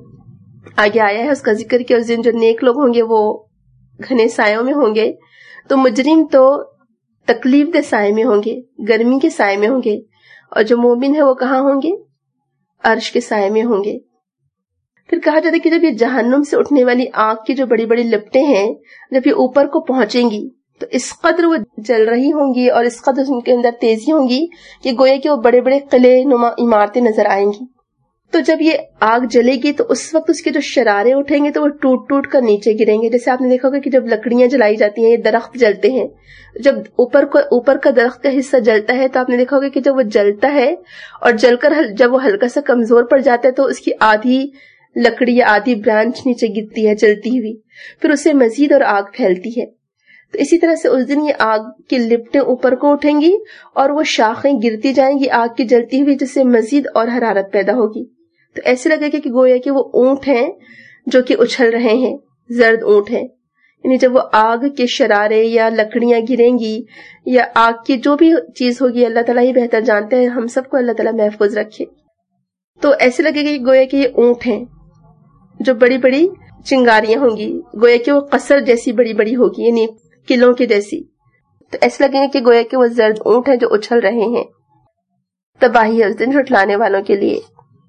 آگے آیا ہے اس کا ذکر کہ اس دن جو نیک لوگ ہوں گے وہ گھنے سایوں میں ہوں گے, تو مجرم تو تکلیف دہ سائے میں ہوں گے, گرمی کے سائے میں ہوں گے, اور جو مومن ہے وہ کہاں ہوں گے؟ عرش کے سائے میں ہوں گے. پھر کہا جاتا ہے کہ جب یہ جہنم سے اٹھنے والی آگ کی جو بڑی بڑی لپٹیں ہیں جب یہ اوپر کو پہنچیں گی تو اس قدر وہ جل رہی ہوں گی اور اس قدر ان کے اندر تیزی ہوں گی کہ گویا کہ وہ بڑے بڑے قلعے نما عمارتیں نظر آئیں گی. تو جب یہ آگ جلے گی تو اس وقت اس کے جو شرارے اٹھیں گے تو وہ ٹوٹ ٹوٹ کر نیچے گریں گے. جیسے آپ نے دیکھا ہوگا کہ جب لکڑیاں جلائی جاتی ہیں, یہ درخت جلتے ہیں, جب اوپر کا درخت کا حصہ جلتا ہے تو آپ نے دیکھا ہوگا کہ جب وہ جلتا ہے اور جل کر جب وہ ہلکا سا کمزور پڑ جاتا ہے تو اس کی آدھی لکڑی یا آدھی برانچ نیچے گرتی ہے جلتی ہوئی, پھر اسے مزید اور آگ پھیلتی ہے. تو اسی طرح سے اس دن یہ آگ کی لپٹیں اوپر کو اٹھیں گی اور وہ شاخیں گرتی جائیں گی آگ کی جلتی ہوئی, جس سے مزید اور حرارت پیدا ہوگی. تو ایسے لگے گا کہ گویا کہ وہ اونٹ ہیں جو کہ اچھل رہے ہیں, زرد اونٹ ہیں. یعنی جب وہ آگ کے شرارے یا لکڑیاں گریں گی یا آگ کی جو بھی چیز ہوگی, اللہ تعالیٰ ہی بہتر جانتے ہیں, ہم سب کو اللہ تعالیٰ محفوظ رکھے. تو ایسے لگے گا کہ گویا کہ یہ اونٹ ہیں جو بڑی بڑی چنگاریاں ہوں گی, گویا کہ وہ قصر جیسی بڑی بڑی ہوگی, یعنی قلعوں کی جیسی. تو ایسے لگے گا کہ گویا کہ وہ زرد اونٹ ہیں جو اچھل رہے ہیں. تباہی ہے اس دن جھٹلانے والوں کے لیے.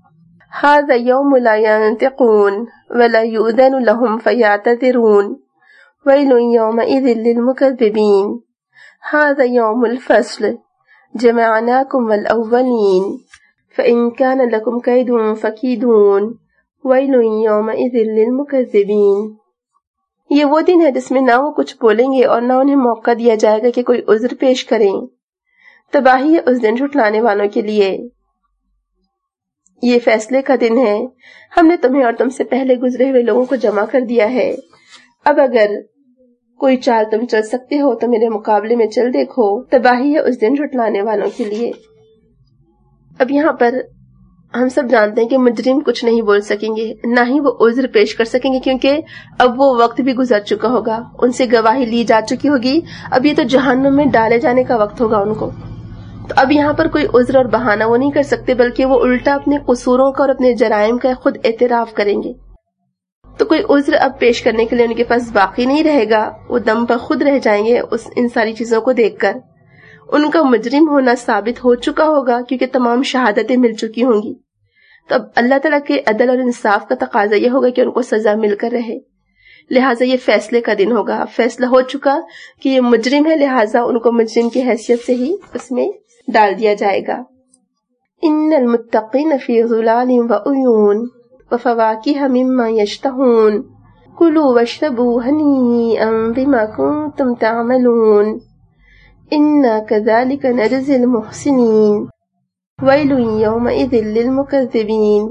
هذا يوم لا ينطقون ولا يؤذن لهم فيعتذرون ويل يومئذ للمكذبين هذا يوم الفصل جمعناكم والأولين فإن كان لكم كيد فكيدون ويل يومئذ للمكذبين. یہ وہ دن ہے جس میں نہ وہ کچھ بولیں گے اور نہ انہیں موقع دیا جائے گا کہ کوئی عذر پیش کریں. تباہی ہے اس دن جھٹلانے والوں کے لیے. یہ فیصلے کا دن ہے، ہم نے تمہیں اور تم سے پہلے گزرے ہوئے لوگوں کو جمع کر دیا ہے، اب اگر کوئی چال تم چل سکتے ہو تو میرے مقابلے میں چل دیکھو، تباہی ہے اس دن جھٹلانے والوں کے لیے۔ اب یہاں پر ہم سب جانتے ہیں کہ مجرم کچھ نہیں بول سکیں گے، نہ ہی وہ عذر پیش کر سکیں گے، کیونکہ اب وہ وقت بھی گزر چکا ہوگا، ان سے گواہی لی جا چکی ہوگی، اب یہ تو جہنم میں ڈالے جانے کا وقت ہوگا ان کو۔ تو اب یہاں پر کوئی عذر اور بہانہ وہ نہیں کر سکتے، بلکہ وہ الٹا اپنے قصوروں کا اور اپنے جرائم کا خود اعتراف کریں گے۔ تو کوئی عذر اب پیش کرنے کے لیے ان کے پاس باقی نہیں رہے گا، وہ دم پر خود رہ جائیں گے ان ساری چیزوں کو دیکھ کر۔ ان کا مجرم ہونا ثابت ہو چکا ہوگا کیونکہ تمام شہادتیں مل چکی ہوں گی۔ تو اب اللہ تعالیٰ کے عدل اور انصاف کا تقاضا یہ ہوگا کہ ان کو سزا مل کر رہے، لہٰذا یہ فیصلے کا دن ہوگا۔ فیصلہ ہو چکا کہ یہ مجرم ہے، لہٰذا ان کو مجرم کی حیثیت سے ہی اس میں ڈال دیا جائے گا۔ ان المتقین فی ظلال وعیون وفواکہ مما یشتہون کلوا واشربوا ہنیئا بما کنتم تعملون انا کذالک نجزی المحسنین ویل یومئذ للمکذبین۔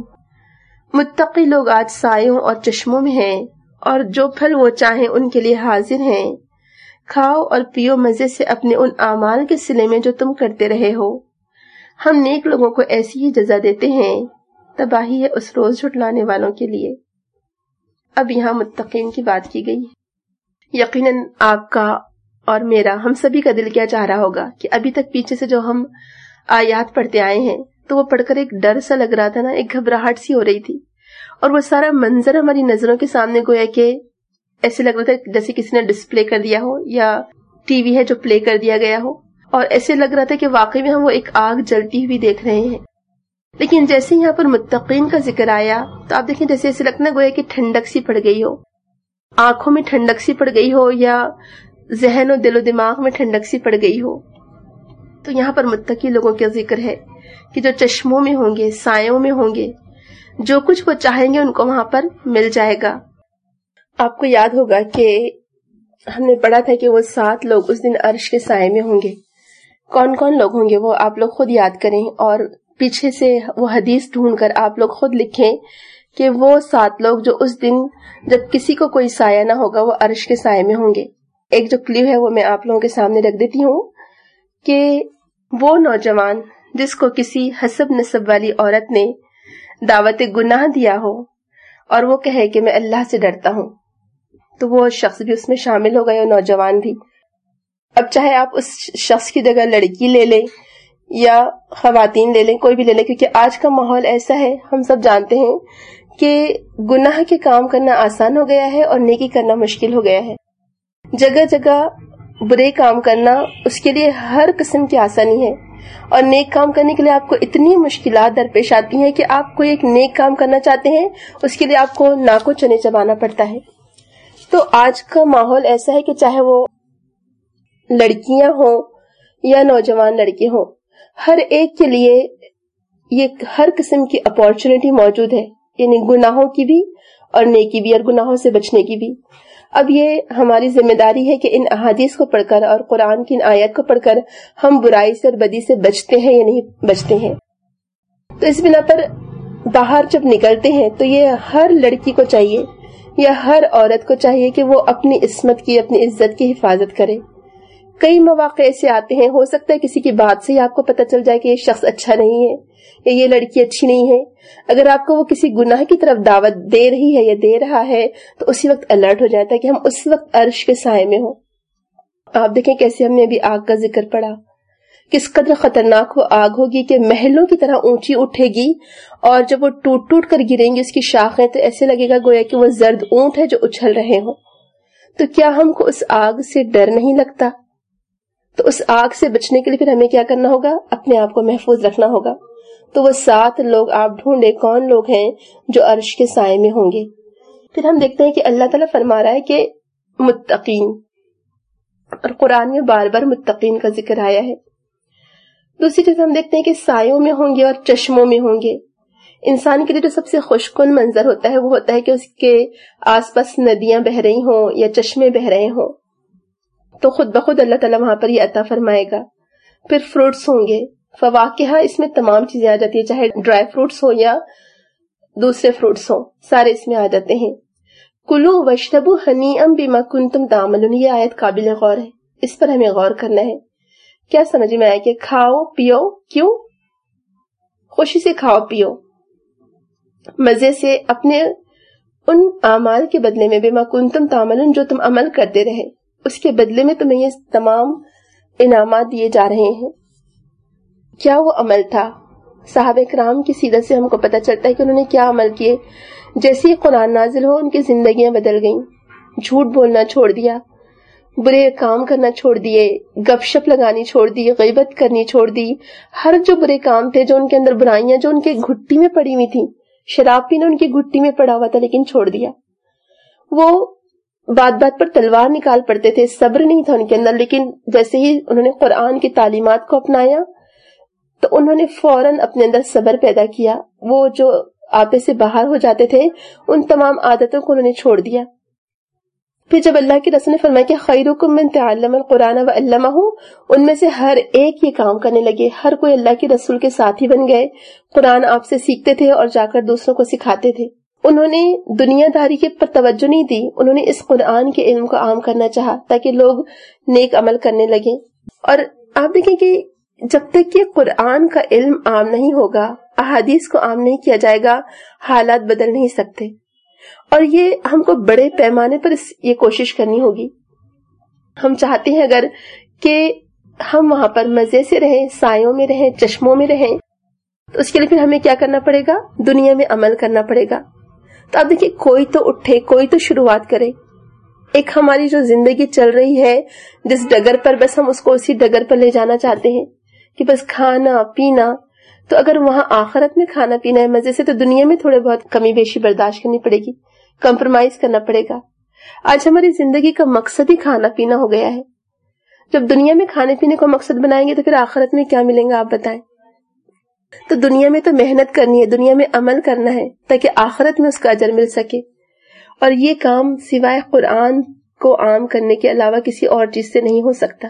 متقی لوگ آج سایوں اور چشموں میں ہیں، اور جو پھل وہ چاہیں ان کے لیے حاضر ہیں۔ کھاؤ اور پیو مزے سے اپنے ان اعمال کے صلے میں جو تم کرتے رہے ہو، ہم نیک لوگوں کو ایسی ہی جزا دیتے ہیں، تباہی ہے اس روز جھٹلانے والوں کے لیے۔ اب یہاں متقین کی بات کی گئی۔ یقیناً آپ کا اور میرا، ہم سبھی کا دل کیا چاہ رہا ہوگا کہ ابھی تک پیچھے سے جو ہم آیات پڑھتے آئے ہیں تو وہ پڑھ کر ایک ڈر سا لگ رہا تھا نا، ایک گھبراہٹ سی ہو رہی تھی، اور وہ سارا منظر ہماری نظروں کے سامنے گویا کہ ایسے لگ رہا تھا جیسے کسی نے ڈسپلے کر دیا ہو یا ٹی وی ہے جو پلے کر دیا گیا ہو، اور ایسے لگ رہا تھا کہ واقعی میں ہم وہ ایک آگ جلتی ہوئی دیکھ رہے ہیں۔ لیکن جیسے یہاں پر متقین کا ذکر آیا تو آپ دیکھیں جیسے ایسے لگنا گویا کہ ٹھنڈک سی پڑ گئی ہو، آنکھوں میں ٹھنڈک سی پڑ گئی ہو، یا ذہن و دل و دماغ میں ٹھنڈک سی پڑ گئی ہو۔ تو یہاں پر متقی لوگوں کا ذکر ہے کہ جو چشموں میں ہوں گے، سایوں میں ہوں گے، جو کچھ وہ چاہیں گے ان کو وہاں پر مل جائے گا۔ آپ کو یاد ہوگا کہ ہم نے پڑھا تھا کہ وہ 7 لوگ اس دن عرش کے سائے میں ہوں گے۔ کون کون لوگ ہوں گے وہ آپ لوگ خود یاد کریں، اور پیچھے سے وہ حدیث ڈھونڈ کر آپ لوگ خود لکھیں کہ وہ 7 لوگ جو اس دن جب کسی کو کوئی سایہ نہ ہوگا وہ عرش کے سائے میں ہوں گے۔ ایک جو کلیو ہے وہ میں آپ لوگوں کے سامنے رکھ دیتی ہوں کہ وہ نوجوان جس کو کسی حسب نسب والی عورت نے دعوت گناہ دیا ہو اور وہ کہے کہ میں اللہ سے ڈرتا ہوں، تو وہ شخص بھی اس میں شامل ہوگا، یا نوجوان بھی۔ اب چاہے آپ اس شخص کی جگہ لڑکی لے لیں یا خواتین لے لیں، کوئی بھی لے لیں، کیونکہ آج کا ماحول ایسا ہے، ہم سب جانتے ہیں کہ گناہ کے کام کرنا آسان ہو گیا ہے اور نیکی کرنا مشکل ہو گیا ہے۔ جگہ جگہ برے کام کرنا اس کے لیے ہر قسم کی آسانی ہے، اور نیک کام کرنے کے لیے آپ کو اتنی مشکلات درپیش آتی ہیں کہ آپ کوئی ایک نیک کام کرنا چاہتے ہیں اس کے لیے آپ کو ناکو چنے چبانا پڑتا ہے۔ تو آج کا ماحول ایسا ہے کہ چاہے وہ لڑکیاں ہوں یا نوجوان لڑکے ہوں، ہر ایک کے لیے یہ ہر قسم کی اپارچونٹی موجود ہے، یعنی گناہوں کی بھی اور نیکی بھی، اور گناہوں سے بچنے کی بھی۔ اب یہ ہماری ذمہ داری ہے کہ ان احادیث کو پڑھ کر اور قرآن کی ان آیات کو پڑھ کر ہم برائی سے اور بدی سے بچتے ہیں یا نہیں بچتے ہیں۔ تو اس بنا پر باہر جب نکلتے ہیں تو یہ ہر لڑکی کو چاہیے یا ہر عورت کو چاہیے کہ وہ اپنی عصمت کی، اپنی عزت کی حفاظت کرے۔ کئی مواقع ایسے آتے ہیں، ہو سکتا ہے کسی کی بات سے ہی آپ کو پتہ چل جائے کہ یہ شخص اچھا نہیں ہے یا یہ لڑکی اچھی نہیں ہے۔ اگر آپ کو وہ کسی گناہ کی طرف دعوت دے رہی ہے یا دے رہا ہے تو اسی وقت الرٹ ہو جاتا ہے کہ ہم اس وقت عرش کے سائے میں ہوں۔ آپ دیکھیں کیسے ہم نے ابھی آگ کا ذکر پڑھا، کس قدر خطرناک وہ آگ ہوگی کہ محلوں کی طرح اونچی اٹھے گی، اور جب وہ ٹوٹ ٹوٹ کر گریں گی اس کی شاخیں تو ایسے لگے گا گویا کہ وہ زرد اونٹ ہے جو اچھل رہے ہوں۔ تو کیا ہم کو اس آگ سے ڈر نہیں لگتا؟ تو اس آگ سے بچنے کے لیے پھر ہمیں کیا کرنا ہوگا؟ اپنے آپ کو محفوظ رکھنا ہوگا۔ تو وہ 7 لوگ آپ ڈھونڈے کون لوگ ہیں جو عرش کے سائے میں ہوں گے۔ پھر ہم دیکھتے ہیں کہ اللہ تعالیٰ فرما رہا ہے کہ متقین، اور قرآن میں بار بار متقین کا ذکر آیا ہے۔ دوسری چیز ہم دیکھتے ہیں کہ سایوں میں ہوں گے اور چشموں میں ہوں گے۔ انسان کے لیے جو سب سے خوشکن منظر ہوتا ہے وہ ہوتا ہے کہ اس کے آس پاس ندیاں بہ رہی ہوں یا چشمے بہ رہے ہوں، تو خود بخود اللہ تعالیٰ وہاں پر یہ عطا فرمائے گا۔ پھر فروٹس ہوں گے، فواکہ اس میں تمام چیزیں آ جاتی ہے، چاہے ڈرائی فروٹس ہو یا دوسرے فروٹس ہو، سارے اس میں آ جاتے ہیں. کلو واشربوا ہنیئا بما کنتم تعملون، یہ آیت قابل غور ہے، اس پر ہمیں غور کرنا ہے. کیا سمجھ میں آیا کہ کھاؤ پیو، کیوں؟ خوشی سے کھاؤ پیو، مزے سے، اپنے ان اعمال کے بدلے میں، بما کنتم تعملون، جو تم عمل کرتے رہے اس کے بدلے میں تمہیں یہ تمام انعامات دیے جا رہے ہیں. کیا وہ عمل تھا؟ صحابہ کرام کی سیرت سے ہم کو پتہ چلتا ہے کہ انہوں نے کیا عمل کیے. جیسے ہی قرآن نازل ہو ان کی زندگیاں بدل گئیں. جھوٹ بولنا چھوڑ دیا، برے کام کرنا چھوڑ دیے، گپ شپ لگانی چھوڑ دی، غیبت کرنی چھوڑ دی. ہر جو برے کام تھے، جو ان کے اندر برائیاں جو ان کے گھٹی میں پڑی ہوئی تھیں، شراب پینا ان کی گھٹی میں پڑا ہوا تھا لیکن چھوڑ دیا. وہ بات بات پر تلوار نکال پڑتے تھے، صبر نہیں تھا ان کے اندر، لیکن جیسے ہی انہوں نے قرآن کی تعلیمات کو اپنایا تو انہوں نے فوراً اپنے اندر صبر پیدا کیا. وہ جو آپے سے باہر ہو جاتے تھے ان تمام عادتوں کو انہوں نے چھوڑ دیا. پھر جب اللہ کے رسول نے فرمایا کہ خیرکم من تعلم القرآن وعلمہ، ان میں سے ہر ایک یہ کام کرنے لگے، ہر کوئی اللہ کے رسول کے ساتھی بن گئے، قرآن آپ سے سیکھتے تھے اور جا کر دوسروں کو سکھاتے تھے. انہوں نے دنیا داری کے پر توجہ نہیں دی، انہوں نے اس قرآن کے علم کو عام کرنا چاہا تاکہ لوگ نیک عمل کرنے لگیں. اور آپ دیکھیں کہ جب تک کہ قرآن کا علم عام نہیں ہوگا، احادیث کو عام نہیں کیا جائے گا، حالات بدل نہیں سکتے. اور یہ ہم کو بڑے پیمانے پر یہ کوشش کرنی ہوگی. ہم چاہتے ہیں اگر کہ ہم وہاں پر مزے سے رہیں، سایوں میں رہیں، چشموں میں رہیں، تو اس کے لیے پھر ہمیں کیا کرنا پڑے گا؟ دنیا میں عمل کرنا پڑے گا. تو آپ دیکھیں کوئی تو اٹھے، کوئی تو شروعات کرے. ایک ہماری جو زندگی چل رہی ہے جس ڈگر پر، بس ہم اس کو اسی ڈگر پر لے جانا چاہتے ہیں کہ بس کھانا پینا. تو اگر وہاں آخرت میں کھانا پینا ہے مزے سے، تو دنیا میں تھوڑے بہت کمی بیشی برداشت کرنی پڑے گی، کمپرومائز کرنا پڑے گا. آج ہماری زندگی کا مقصد ہی کھانا پینا ہو گیا ہے. جب دنیا میں کھانے پینے کو مقصد بنائیں گے تو پھر آخرت میں کیا ملیں گا آپ بتائیں؟ تو دنیا میں تو محنت کرنی ہے، دنیا میں عمل کرنا ہے تاکہ آخرت میں اس کا اجر مل سکے. اور یہ کام سوائے قرآن کو عام کرنے کے علاوہ کسی اور چیز سے نہیں ہو سکتا.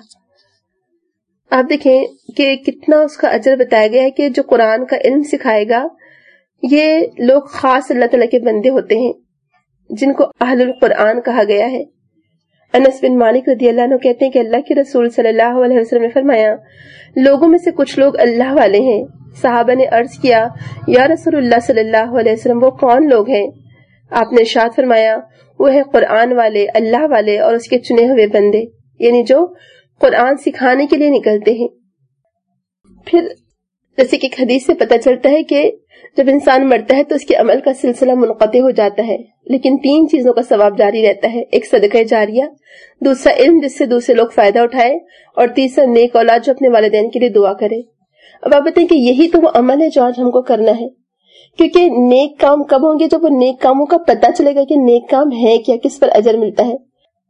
آپ دیکھیں کہ کتنا اس کا اجر بتایا گیا ہے کہ جو قرآن کا علم سکھائے گا یہ لوگ خاص اللہ تعالیٰ کے بندے ہوتے ہیں جن کو اہل القرآن کہا گیا ہے. انس بن مالک رضی اللہ عنہ کہتے ہیں کہ اللہ کے رسول صلی اللہ علیہ وسلم نے فرمایا، لوگوں میں سے کچھ لوگ اللہ والے ہیں. صحابہ نے عرض کیا، یا رسول اللہ صلی اللہ علیہ وسلم وہ کون لوگ ہیں؟ آپ نے ارشاد فرمایا، وہ ہے قرآن والے، اللہ والے اور اس کے چنے ہوئے بندے، یعنی جو قرآن سکھانے کے لیے نکلتے ہیں. پھر جیسے کہ ایک حدیث سے پتہ چلتا ہے کہ جب انسان مرتا ہے تو اس کے عمل کا سلسلہ منقطع ہو جاتا ہے، لیکن 3 چیزوں کا ثواب جاری رہتا ہے. ایک صدقہ جاریہ، دوسرا علم جس سے دوسرے لوگ فائدہ اٹھائے، اور تیسرا نیک اولاد جو اپنے والدین کے لیے دعا کرے. اب آپ بتائیں کہ یہی تو وہ عمل ہے جو آج ہم کو کرنا ہے. کیونکہ نیک کام کب ہوں گے؟ جب وہ نیک کاموں کا پتہ چلے گا کہ نیک کام ہے کیا، کس پر اجر ملتا ہے.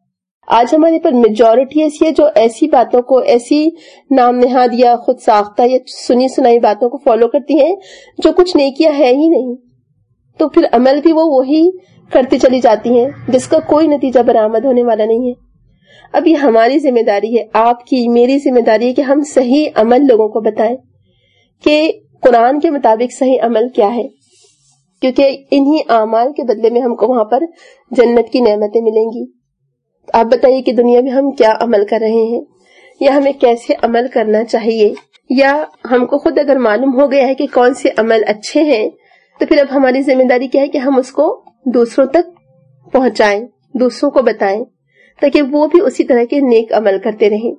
آج ہمارے پر میجورٹی ایسی ہے جو ایسی باتوں کو، ایسی نام نہاد یا خود ساختہ یا سنی سنائی باتوں کو فالو کرتی ہیں جو کچھ نیکیاں ہے ہی نہیں. تو پھر عمل بھی وہ وہی کرتی چلی جاتی ہیں جس کا کوئی نتیجہ برآمد ہونے والا نہیں ہے. اب یہ ہماری ذمہ داری ہے، آپ کی میری ذمہ داری ہے کہ ہم صحیح عمل لوگوں کو بتائیں کہ قرآن کے مطابق صحیح عمل کیا ہے، کیونکہ انہی اعمال کے بدلے میں ہم کو وہاں پر جنت کی نعمتیں ملیں گی. آپ بتائیے کہ دنیا میں ہم کیا عمل کر رہے ہیں، یا ہمیں کیسے عمل کرنا چاہیے، یا ہم کو خود اگر معلوم ہو گیا ہے کہ کون سے عمل اچھے ہیں تو پھر اب ہماری ذمہ داری کیا ہے کہ ہم اس کو دوسروں تک پہنچائیں، دوسروں کو بتائیں تاکہ وہ بھی اسی طرح کے نیک عمل کرتے رہیں.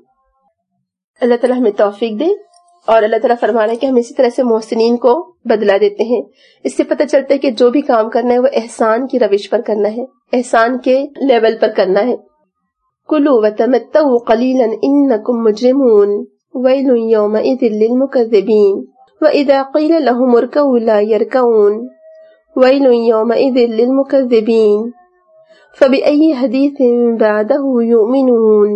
اللہ تعالیٰ ہمیں توفیق دے. اور اللہ تعالیٰ فرما رہے ہیں کہ ہم اسی طرح سے محسنین کو بدلہ دیتے ہیں. اس سے پتہ چلتا ہے کہ جو بھی کام کرنا ہے وہ احسان کی روش پر کرنا ہے، احسان کے لیول پر کرنا ہے. کلوا وتمتعوا قلیلا انکم مجرمون ویل یومئذ للمکذبین واذا قیل لهم ارکعوا لا یرکعون ویل یومئذ للمکذبین فبأی حدیث بعدہ یؤمنون.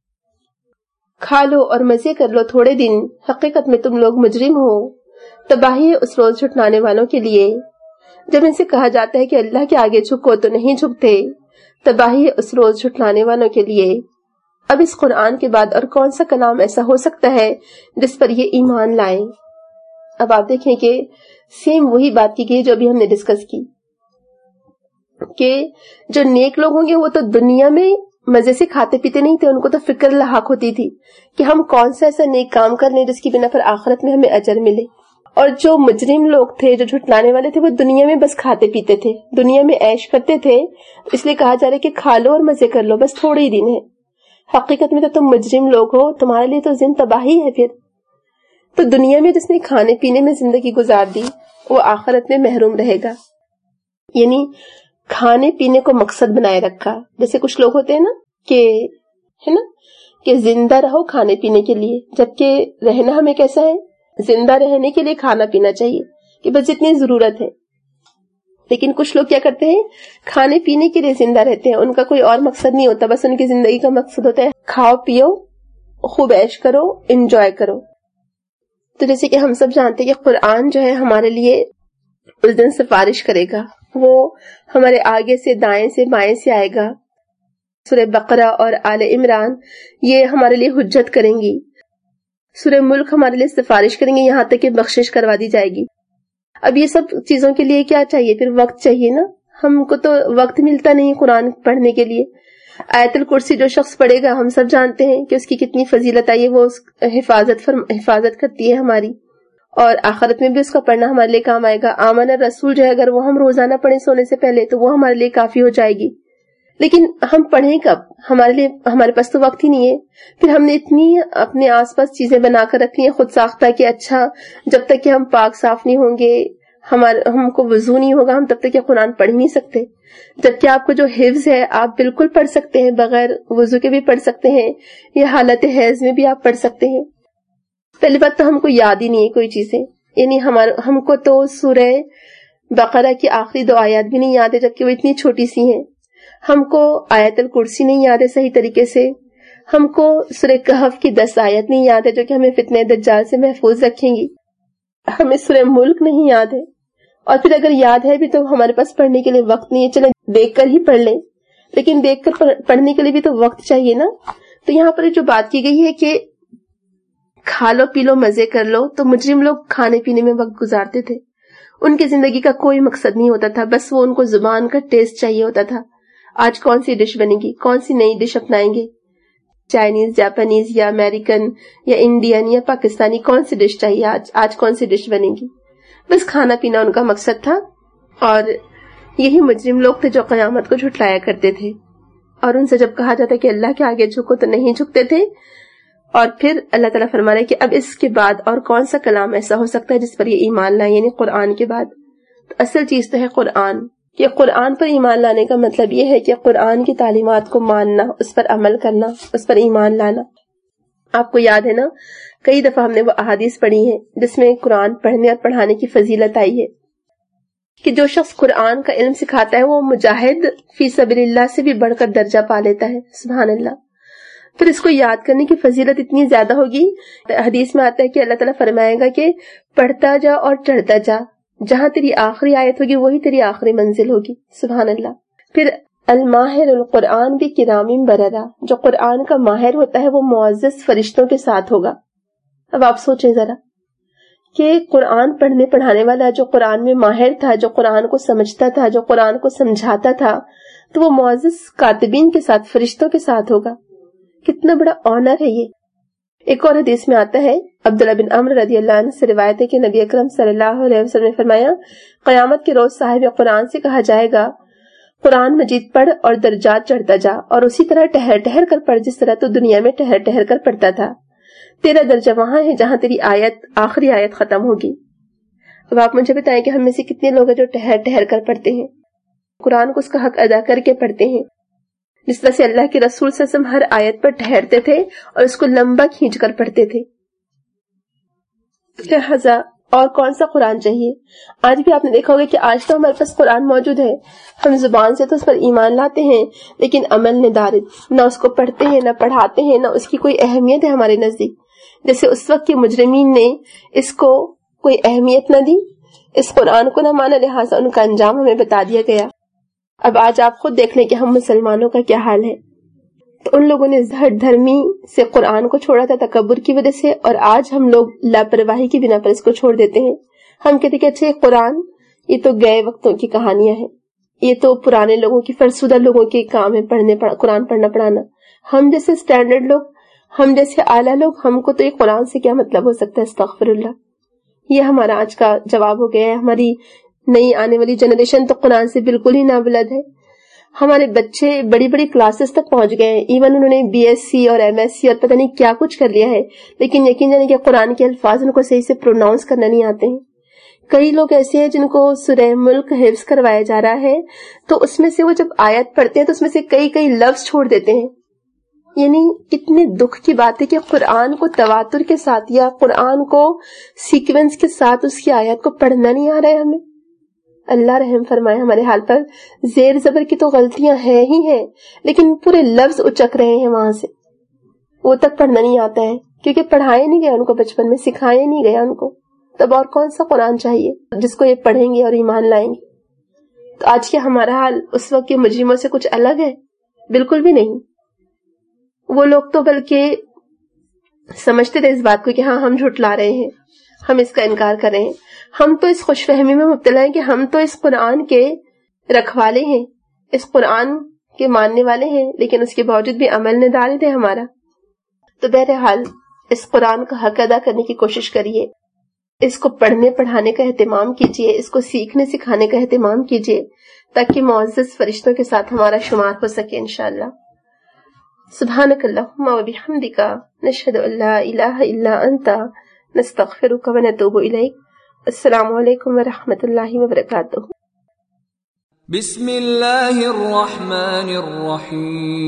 کھا لو اور مزے کر لو تھوڑے دن، حقیقت میں تم لوگ مجرم ہو. تباہی اس روز جھٹلانے والوں کے لیے. جب ان سے کہا جاتا ہے کہ اللہ کے آگے جھکو تو نہیں جھکتے، تباہی اس روز جھٹلانے والوں کے لیے. اب اس قرآن کے بعد اور کون سا کلام ایسا ہو سکتا ہے جس پر یہ ایمان لائیں؟ اب آپ دیکھیں کہ سیم وہی بات کی گئی جو ابھی ہم نے ڈسکس کی کہ جو نیک لوگ ہوں گے وہ تو دنیا میں مزے سے کھاتے پیتے نہیں تھے، ان کو تو فکر لاحق ہوتی تھی کہ ہم کون سا ایسا نیک کام کر لیں جس کی بنا پر آخرت میں ہمیں اجر ملے. اور جو مجرم لوگ تھے، جو جھٹلانے والے تھے، وہ دنیا میں بس کھاتے پیتے تھے، دنیا میں عیش کرتے تھے. اس لیے کہا جا رہا ہے کہ کھا لو اور مزے کر لو، بس تھوڑے ہی دن ہے. حقیقت میں تو تم مجرم لوگ ہو، تمہارے لیے تو زندہ تباہی ہے. پھر تو دنیا میں جس نے کھانے پینے میں زندگی گزار دی وہ آخرت میں محروم رہے گا. یعنی کھانے پینے کو مقصد بنائے رکھا. جیسے کچھ لوگ ہوتے ہیں نا کہ زندہ رہو کھانے پینے کے لیے، جبکہ رہنا ہمیں کیسا ہے؟ زندہ رہنے کے لیے کھانا پینا چاہیے کہ بس جتنی ضرورت ہے. لیکن کچھ لوگ کیا کرتے ہیں؟ کھانے پینے کے لیے زندہ رہتے ہیں، ان کا کوئی اور مقصد نہیں ہوتا، بس ان کی زندگی کا مقصد ہوتا ہے کھاؤ پیو، خوب عیش کرو، انجوائے کرو. تو جیسے کہ ہم سب جانتے ہیں کہ قرآن جو ہے ہمارے لیے اس دن سفارش کرے گا، وہ ہمارے آگے سے دائیں سے بائیں سے آئے گا. سورہ بقرہ اور آل عمران یہ ہمارے لیے حجت کریں گی. سورہ ملک ہمارے لیے سفارش کریں گے، یہاں تک کہ بخشش کروا دی جائے گی. اب یہ سب چیزوں کے لیے کیا چاہیے؟ پھر وقت چاہیے نا. ہم کو تو وقت ملتا نہیں قرآن پڑھنے کے لیے. آیت الکرسی جو شخص پڑھے گا، ہم سب جانتے ہیں کہ اس کی کتنی فضیلت آئی ہے، وہ حفاظت کرتی ہے ہماری، اور آخرت میں بھی اس کا پڑھنا ہمارے لیے کام آئے گا. آمن الرسول جو ہے اگر وہ ہم روزانہ پڑھیں سونے سے پہلے تو وہ ہمارے لیے کافی ہو جائے گی. لیکن ہم پڑھیں کب؟ ہمارے پاس تو وقت ہی نہیں ہے. پھر ہم نے اتنی اپنے آس پاس چیزیں بنا کر رکھی ہیں خود ساختہ کہ اچھا جب تک کہ ہم پاک صاف نہیں ہوں گے، ہم کو وضو نہیں ہوگا، ہم تب تک کہ قرآن پڑھ ہی نہیں سکتے. جبکہ آپ کو جو حفظ ہے آپ بالکل پڑھ سکتے ہیں، بغیر وضو کے بھی پڑھ سکتے ہیں، یا حالت حیض میں بھی آپ پڑھ سکتے ہیں. پہلی بات تو ہم کو یاد ہی نہیں ہے کوئی چیزیں. یعنی ہم کو تو سورہ بقرہ کی آخری 2 آیات بھی نہیں یاد ہے، جبکہ وہ اتنی چھوٹی سی ہیں. ہم کو آیت الکرسی نہیں یاد ہے صحیح طریقے سے. ہم کو سورہ کہف کی 10 آیت نہیں یاد ہے جو کہ ہمیں فتنہ دجال سے محفوظ رکھیں گی. ہمیں سورہ ملک نہیں یاد ہے، اور پھر اگر یاد ہے بھی تو ہمارے پاس پڑھنے کے لیے وقت نہیں ہے. چلیں دیکھ کر ہی پڑھ لیں، لیکن دیکھ کر پڑھنے کے لیے بھی تو وقت چاہیے نا. تو یہاں پر جو بات کی گئی ہے کہ کھا لو پی لو مزے کر لو، تو مجرم لوگ کھانے پینے میں وقت گزارتے تھے. ان کی زندگی کا کوئی مقصد نہیں ہوتا تھا، بس وہ ان کو زبان کا ٹیسٹ چاہیے ہوتا تھا. آج کون سی ڈش بنے گی، کون سی نئی ڈش اپنائیں گے، چائنیز، جاپانیز یا امریکن یا انڈین یا پاکستانی، کون سی ڈش چاہیے آج کون سی ڈش بنے گی. بس کھانا پینا ان کا مقصد تھا. اور یہی مجرم لوگ تھے جو قیامت کو جھٹلایا کرتے تھے، اور ان سے جب کہا جاتا کہ اللہ کے آگے جھکو تو نہیں جھکتے تھے. اور پھر اللہ تعالیٰ فرما رہے کہ اب اس کے بعد اور کون سا کلام ایسا ہو سکتا ہے جس پر یہ ایمان لائیں، یعنی قرآن کے بعد. تو اصل چیز تو ہے قرآن. کہ قرآن پر ایمان لانے کا مطلب یہ ہے کہ قرآن کی تعلیمات کو ماننا، اس پر عمل کرنا، اس پر ایمان لانا. آپ کو یاد ہے نا، کئی دفعہ ہم نے وہ احادیث پڑھی ہیں جس میں قرآن پڑھنے اور پڑھانے کی فضیلت آئی ہے کہ جو شخص قرآن کا علم سکھاتا ہے وہ مجاہد فی سبیل اللہ سے بھی بڑھ کر درجہ پا لیتا ہے. سبحان اللہ. پھر اس کو یاد کرنے کی فضیلت اتنی زیادہ ہوگی. حدیث میں آتا ہے کہ اللہ تعالیٰ فرمائے گا کہ پڑھتا جا اور چڑھتا جا، جہاں تیری آخری آیت ہوگی وہی تیری آخری منزل ہوگی. سبحان اللہ. پھر الماہر القرآن بھی کرام بررہ، جو قرآن کا ماہر ہوتا ہے وہ معزز فرشتوں کے ساتھ ہوگا. اب آپ سوچیں ذرا کہ قرآن پڑھنے پڑھانے والا جو قرآن میں ماہر تھا، جو قرآن کو سمجھتا تھا، جو قرآن کو سمجھاتا تھا، تو وہ معزز کاتبین کے ساتھ، فرشتوں کے ساتھ ہوگا. کتنا بڑا آنر ہے یہ. ایک اور حدیث میں آتا ہے، عبداللہ بن عمر رضی اللہ عنہ سے روایت ہے کہ نبی اکرم صلی اللہ علیہ وسلم نے فرمایا، قیامت کے روز صاحب قرآن سے کہا جائے گا قرآن مجید پڑھ اور درجات چڑھتا جا، اور اسی طرح ٹہر ٹہر کر پڑھ جس طرح تو دنیا میں ٹہر ٹہر کر پڑھتا تھا. تیرا درجہ وہاں ہے جہاں تیری آخری آیت ختم ہوگی. اب آپ مجھے بتائیں کہ ہم میں سے کتنے لوگ ہیں جو ٹہر ٹہر کر پڑھتے ہیں، قرآن کو اس کا حق ادا کر کے پڑھتے ہیں، جس طرح سے اللہ کے رسول صلی اللہ علیہ وسلم ہر آیت پر ٹھہرتے تھے اور اس کو لمبا کھینچ کر پڑھتے تھے. لہذا اور کون سا قرآن چاہیے؟ آج بھی آپ نے دیکھا ہوگا کہ آج تو ہمارے پاس قرآن موجود ہے، ہم زبان سے تو اس پر ایمان لاتے ہیں لیکن عمل ندارد، نہ اس کو پڑھتے ہیں نہ پڑھاتے ہیں، نہ اس کی کوئی اہمیت ہے ہمارے نزدیک. جیسے اس وقت کے مجرمین نے اس کو کوئی اہمیت نہ دی، اس قرآن کو نہ مانا، لہٰذا ان کا انجام ہمیں بتا دیا گیا. اب آج آپ خود دیکھ لیں کہ ہم مسلمانوں کا کیا حال ہے. تو ان لوگوں نے ہٹ دھرمی سے قرآن کو چھوڑا تھا تکبر کی وجہ سے، اور آج ہم لوگ لاپرواہی کی بنا پر اس کو چھوڑ دیتے ہیں. ہم کہتے کہ اچھا قرآن یہ تو گئے وقتوں کی کہانیاں ہیں، یہ تو پرانے لوگوں کی فرسودہ لوگوں کے کام ہے قرآن پڑھنا پڑھانا. ہم جیسے اسٹینڈرڈ لوگ، ہم جیسے اعلیٰ لوگ، ہم کو تو یہ قرآن سے کیا مطلب ہو سکتا ہے؟ استغفر اللہ. یہ ہمارا آج کا جواب ہو گیا ہے. ہماری نئی آنے والی جنریشن تو قرآن سے بالکل ہی نابلد ہے. ہمارے بچے بڑی بڑی کلاسز تک پہنچ گئے ہیں، ایون انہوں نے بی ایس سی اور ایم ایس سی اور پتہ نہیں کیا کچھ کر لیا ہے، لیکن یقین جانے کہ قرآن کے الفاظ ان کو صحیح سے پروناؤنس کرنا نہیں آتے ہیں. کئی لوگ ایسے ہیں جن کو سورہ ملک حفظ کروایا جا رہا ہے، تو اس میں سے وہ جب آیت پڑھتے ہیں تو اس میں سے کئی لفظ چھوڑ دیتے ہیں. یعنی کتنے دکھ کی بات ہے کہ قرآن کو تواتر کے ساتھ یا قرآن کو سیکوینس کے ساتھ اس کی آیت کو پڑھنا نہیں آ رہا ہے ہمیں. اللہ رحم فرمائے ہمارے حال پر. زیر زبر کی تو غلطیاں ہیں ہی ہیں، لیکن پورے لفظ اچک رہے ہیں وہاں سے، وہ تک پڑھنا نہیں آتا ہے کیونکہ پڑھائے نہیں گیا ان کو، بچپن میں سکھائے نہیں گیا ان کو. تب اور کون سا قرآن چاہیے جس کو یہ پڑھیں گے اور ایمان لائیں گے؟ تو آج کے ہمارا حال اس وقت کے مجرموں سے کچھ الگ ہے؟ بالکل بھی نہیں. وہ لوگ تو بلکہ سمجھتے تھے اس بات کو کہ ہاں ہم جھٹلا رہے ہیں، ہم اس کا انکار کر رہے ہیں. ہم تو اس خوش فہمی میں مبتلا ہیں کہ ہم تو اس قرآن کے رکھوالے ہیں، اس قرآن کے ماننے والے ہیں، لیکن اس کے باوجود بھی عمل ندارت ہے ہمارا. تو بہرحال اس قرآن کا حق ادا کرنے کی کوشش کریے، اس کو پڑھنے پڑھانے کا اہتمام کیجیے، اس کو سیکھنے سکھانے کا اہتمام کیجیے، تاکہ معزز فرشتوں کے ساتھ ہمارا شمار ہو سکے انشاءاللہ. سبحانک اللہم و بحمدک، نشہد ان لا الہ الا انت، نستغفرک و نتوب الیک. السلام علیکم ورحمۃ اللہ وبرکاتہ. بسم اللہ الرحمن الرحیم.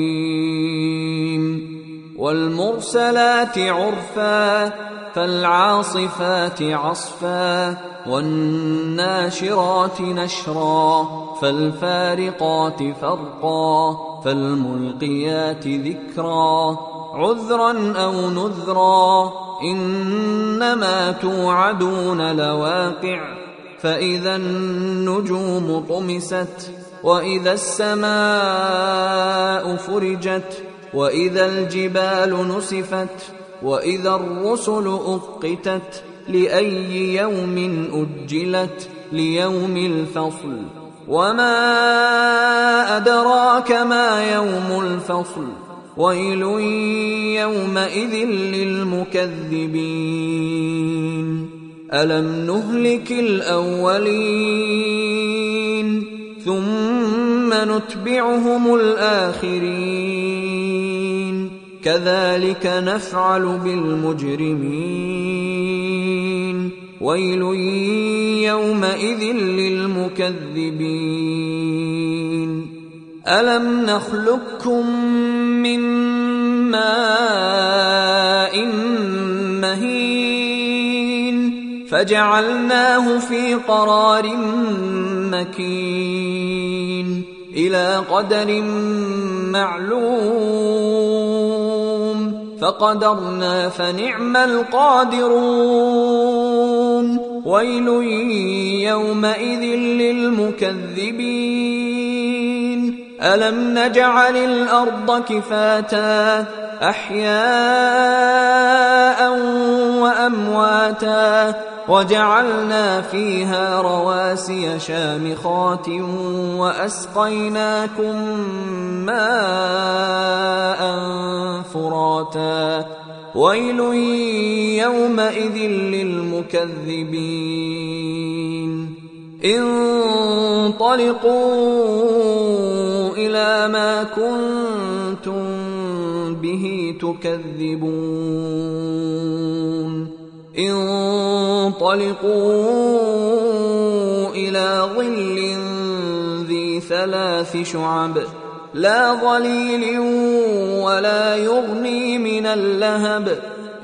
والمرسلات عرفا فالعاصفات عصفا والناشرات نشرا فالفارقات فرقا فالملقيات ذكرا عذرا أو نذرا إنما توعدون لواقع فإذا النجوم طمست وإذا السماء فرجت وإذا الجبال نسفت وإذا الرسل أقتت لأي يوم أجلت ليوم الفصل وما أدراك ما يوم الفصل ويل يومئذ للمكذبين ألم نهلك الأولين ثم نتبعهم الآخرين كذلك نفعل بالمجرمين ويل يومئذ للمكذبين ألم نخلقكم من ماء مهين فجعلناه في قرار مكين إلى قدر معلوم فقدرنا فنعم القادرون ويل يومئذ للمكذبين ألم نجعل الأرض كفاتا أحياء وأمواتا وجعلنا فيها رواسي شامخات وأسقيناكم ماء فراتا ويل يومئذ للمكذبين انطلقوا إلى ما كنتم به تكذبون انطلقوا إلى ظل ذي 3 شعب لا ظليل ولا يغني من اللهب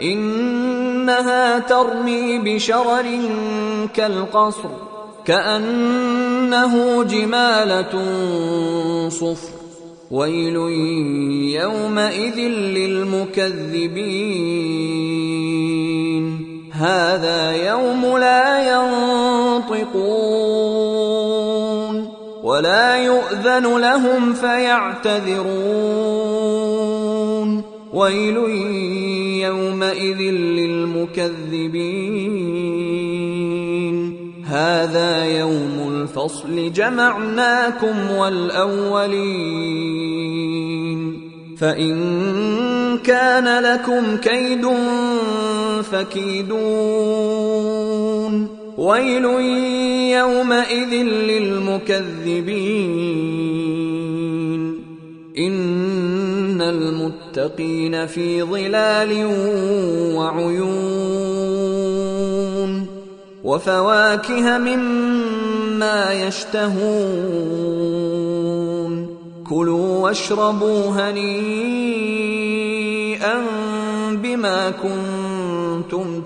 إنها ترمي بشرر كالقصر كأنه جمالة صفر ويل يومئذ للمكذبين هذا يوم لا ينطقون ولا يؤذن لهم فيعتذرون ويل يومئذ للمكذبين هذا يوم الفصل جمعناكم والأولين فإن كان لكم كيد فكيدون ويل يومئذ للمكذبين إن المتقين في ظلال وعيون وفواكه مما يشتهون كلوا واشربوا هنيئا بما كنتم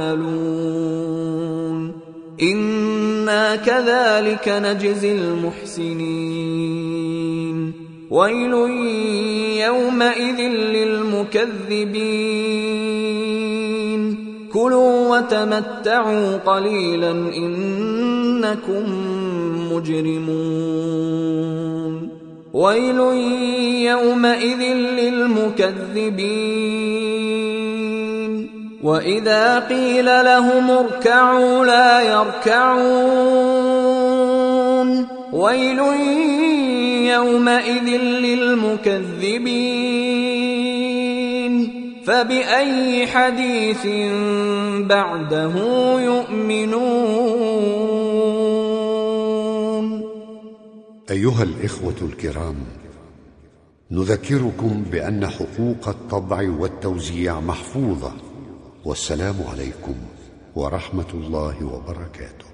تعملون إنا كذلك نجزي المحسنين ويل يومئذ للمكذبين كلوا وتمتعوا قليلا إنكم مجرمون ويل يومئذ للمكذبين وإذا قيل لهم اركعوا لا يركعون ويل يومئذ للمكذبين فبأي حديث بعده يؤمنون. أيها الإخوة الكرام، نذكركم بأن حقوق الطبع والتوزيع محفوظة. والسلام عليكم ورحمة الله وبركاته.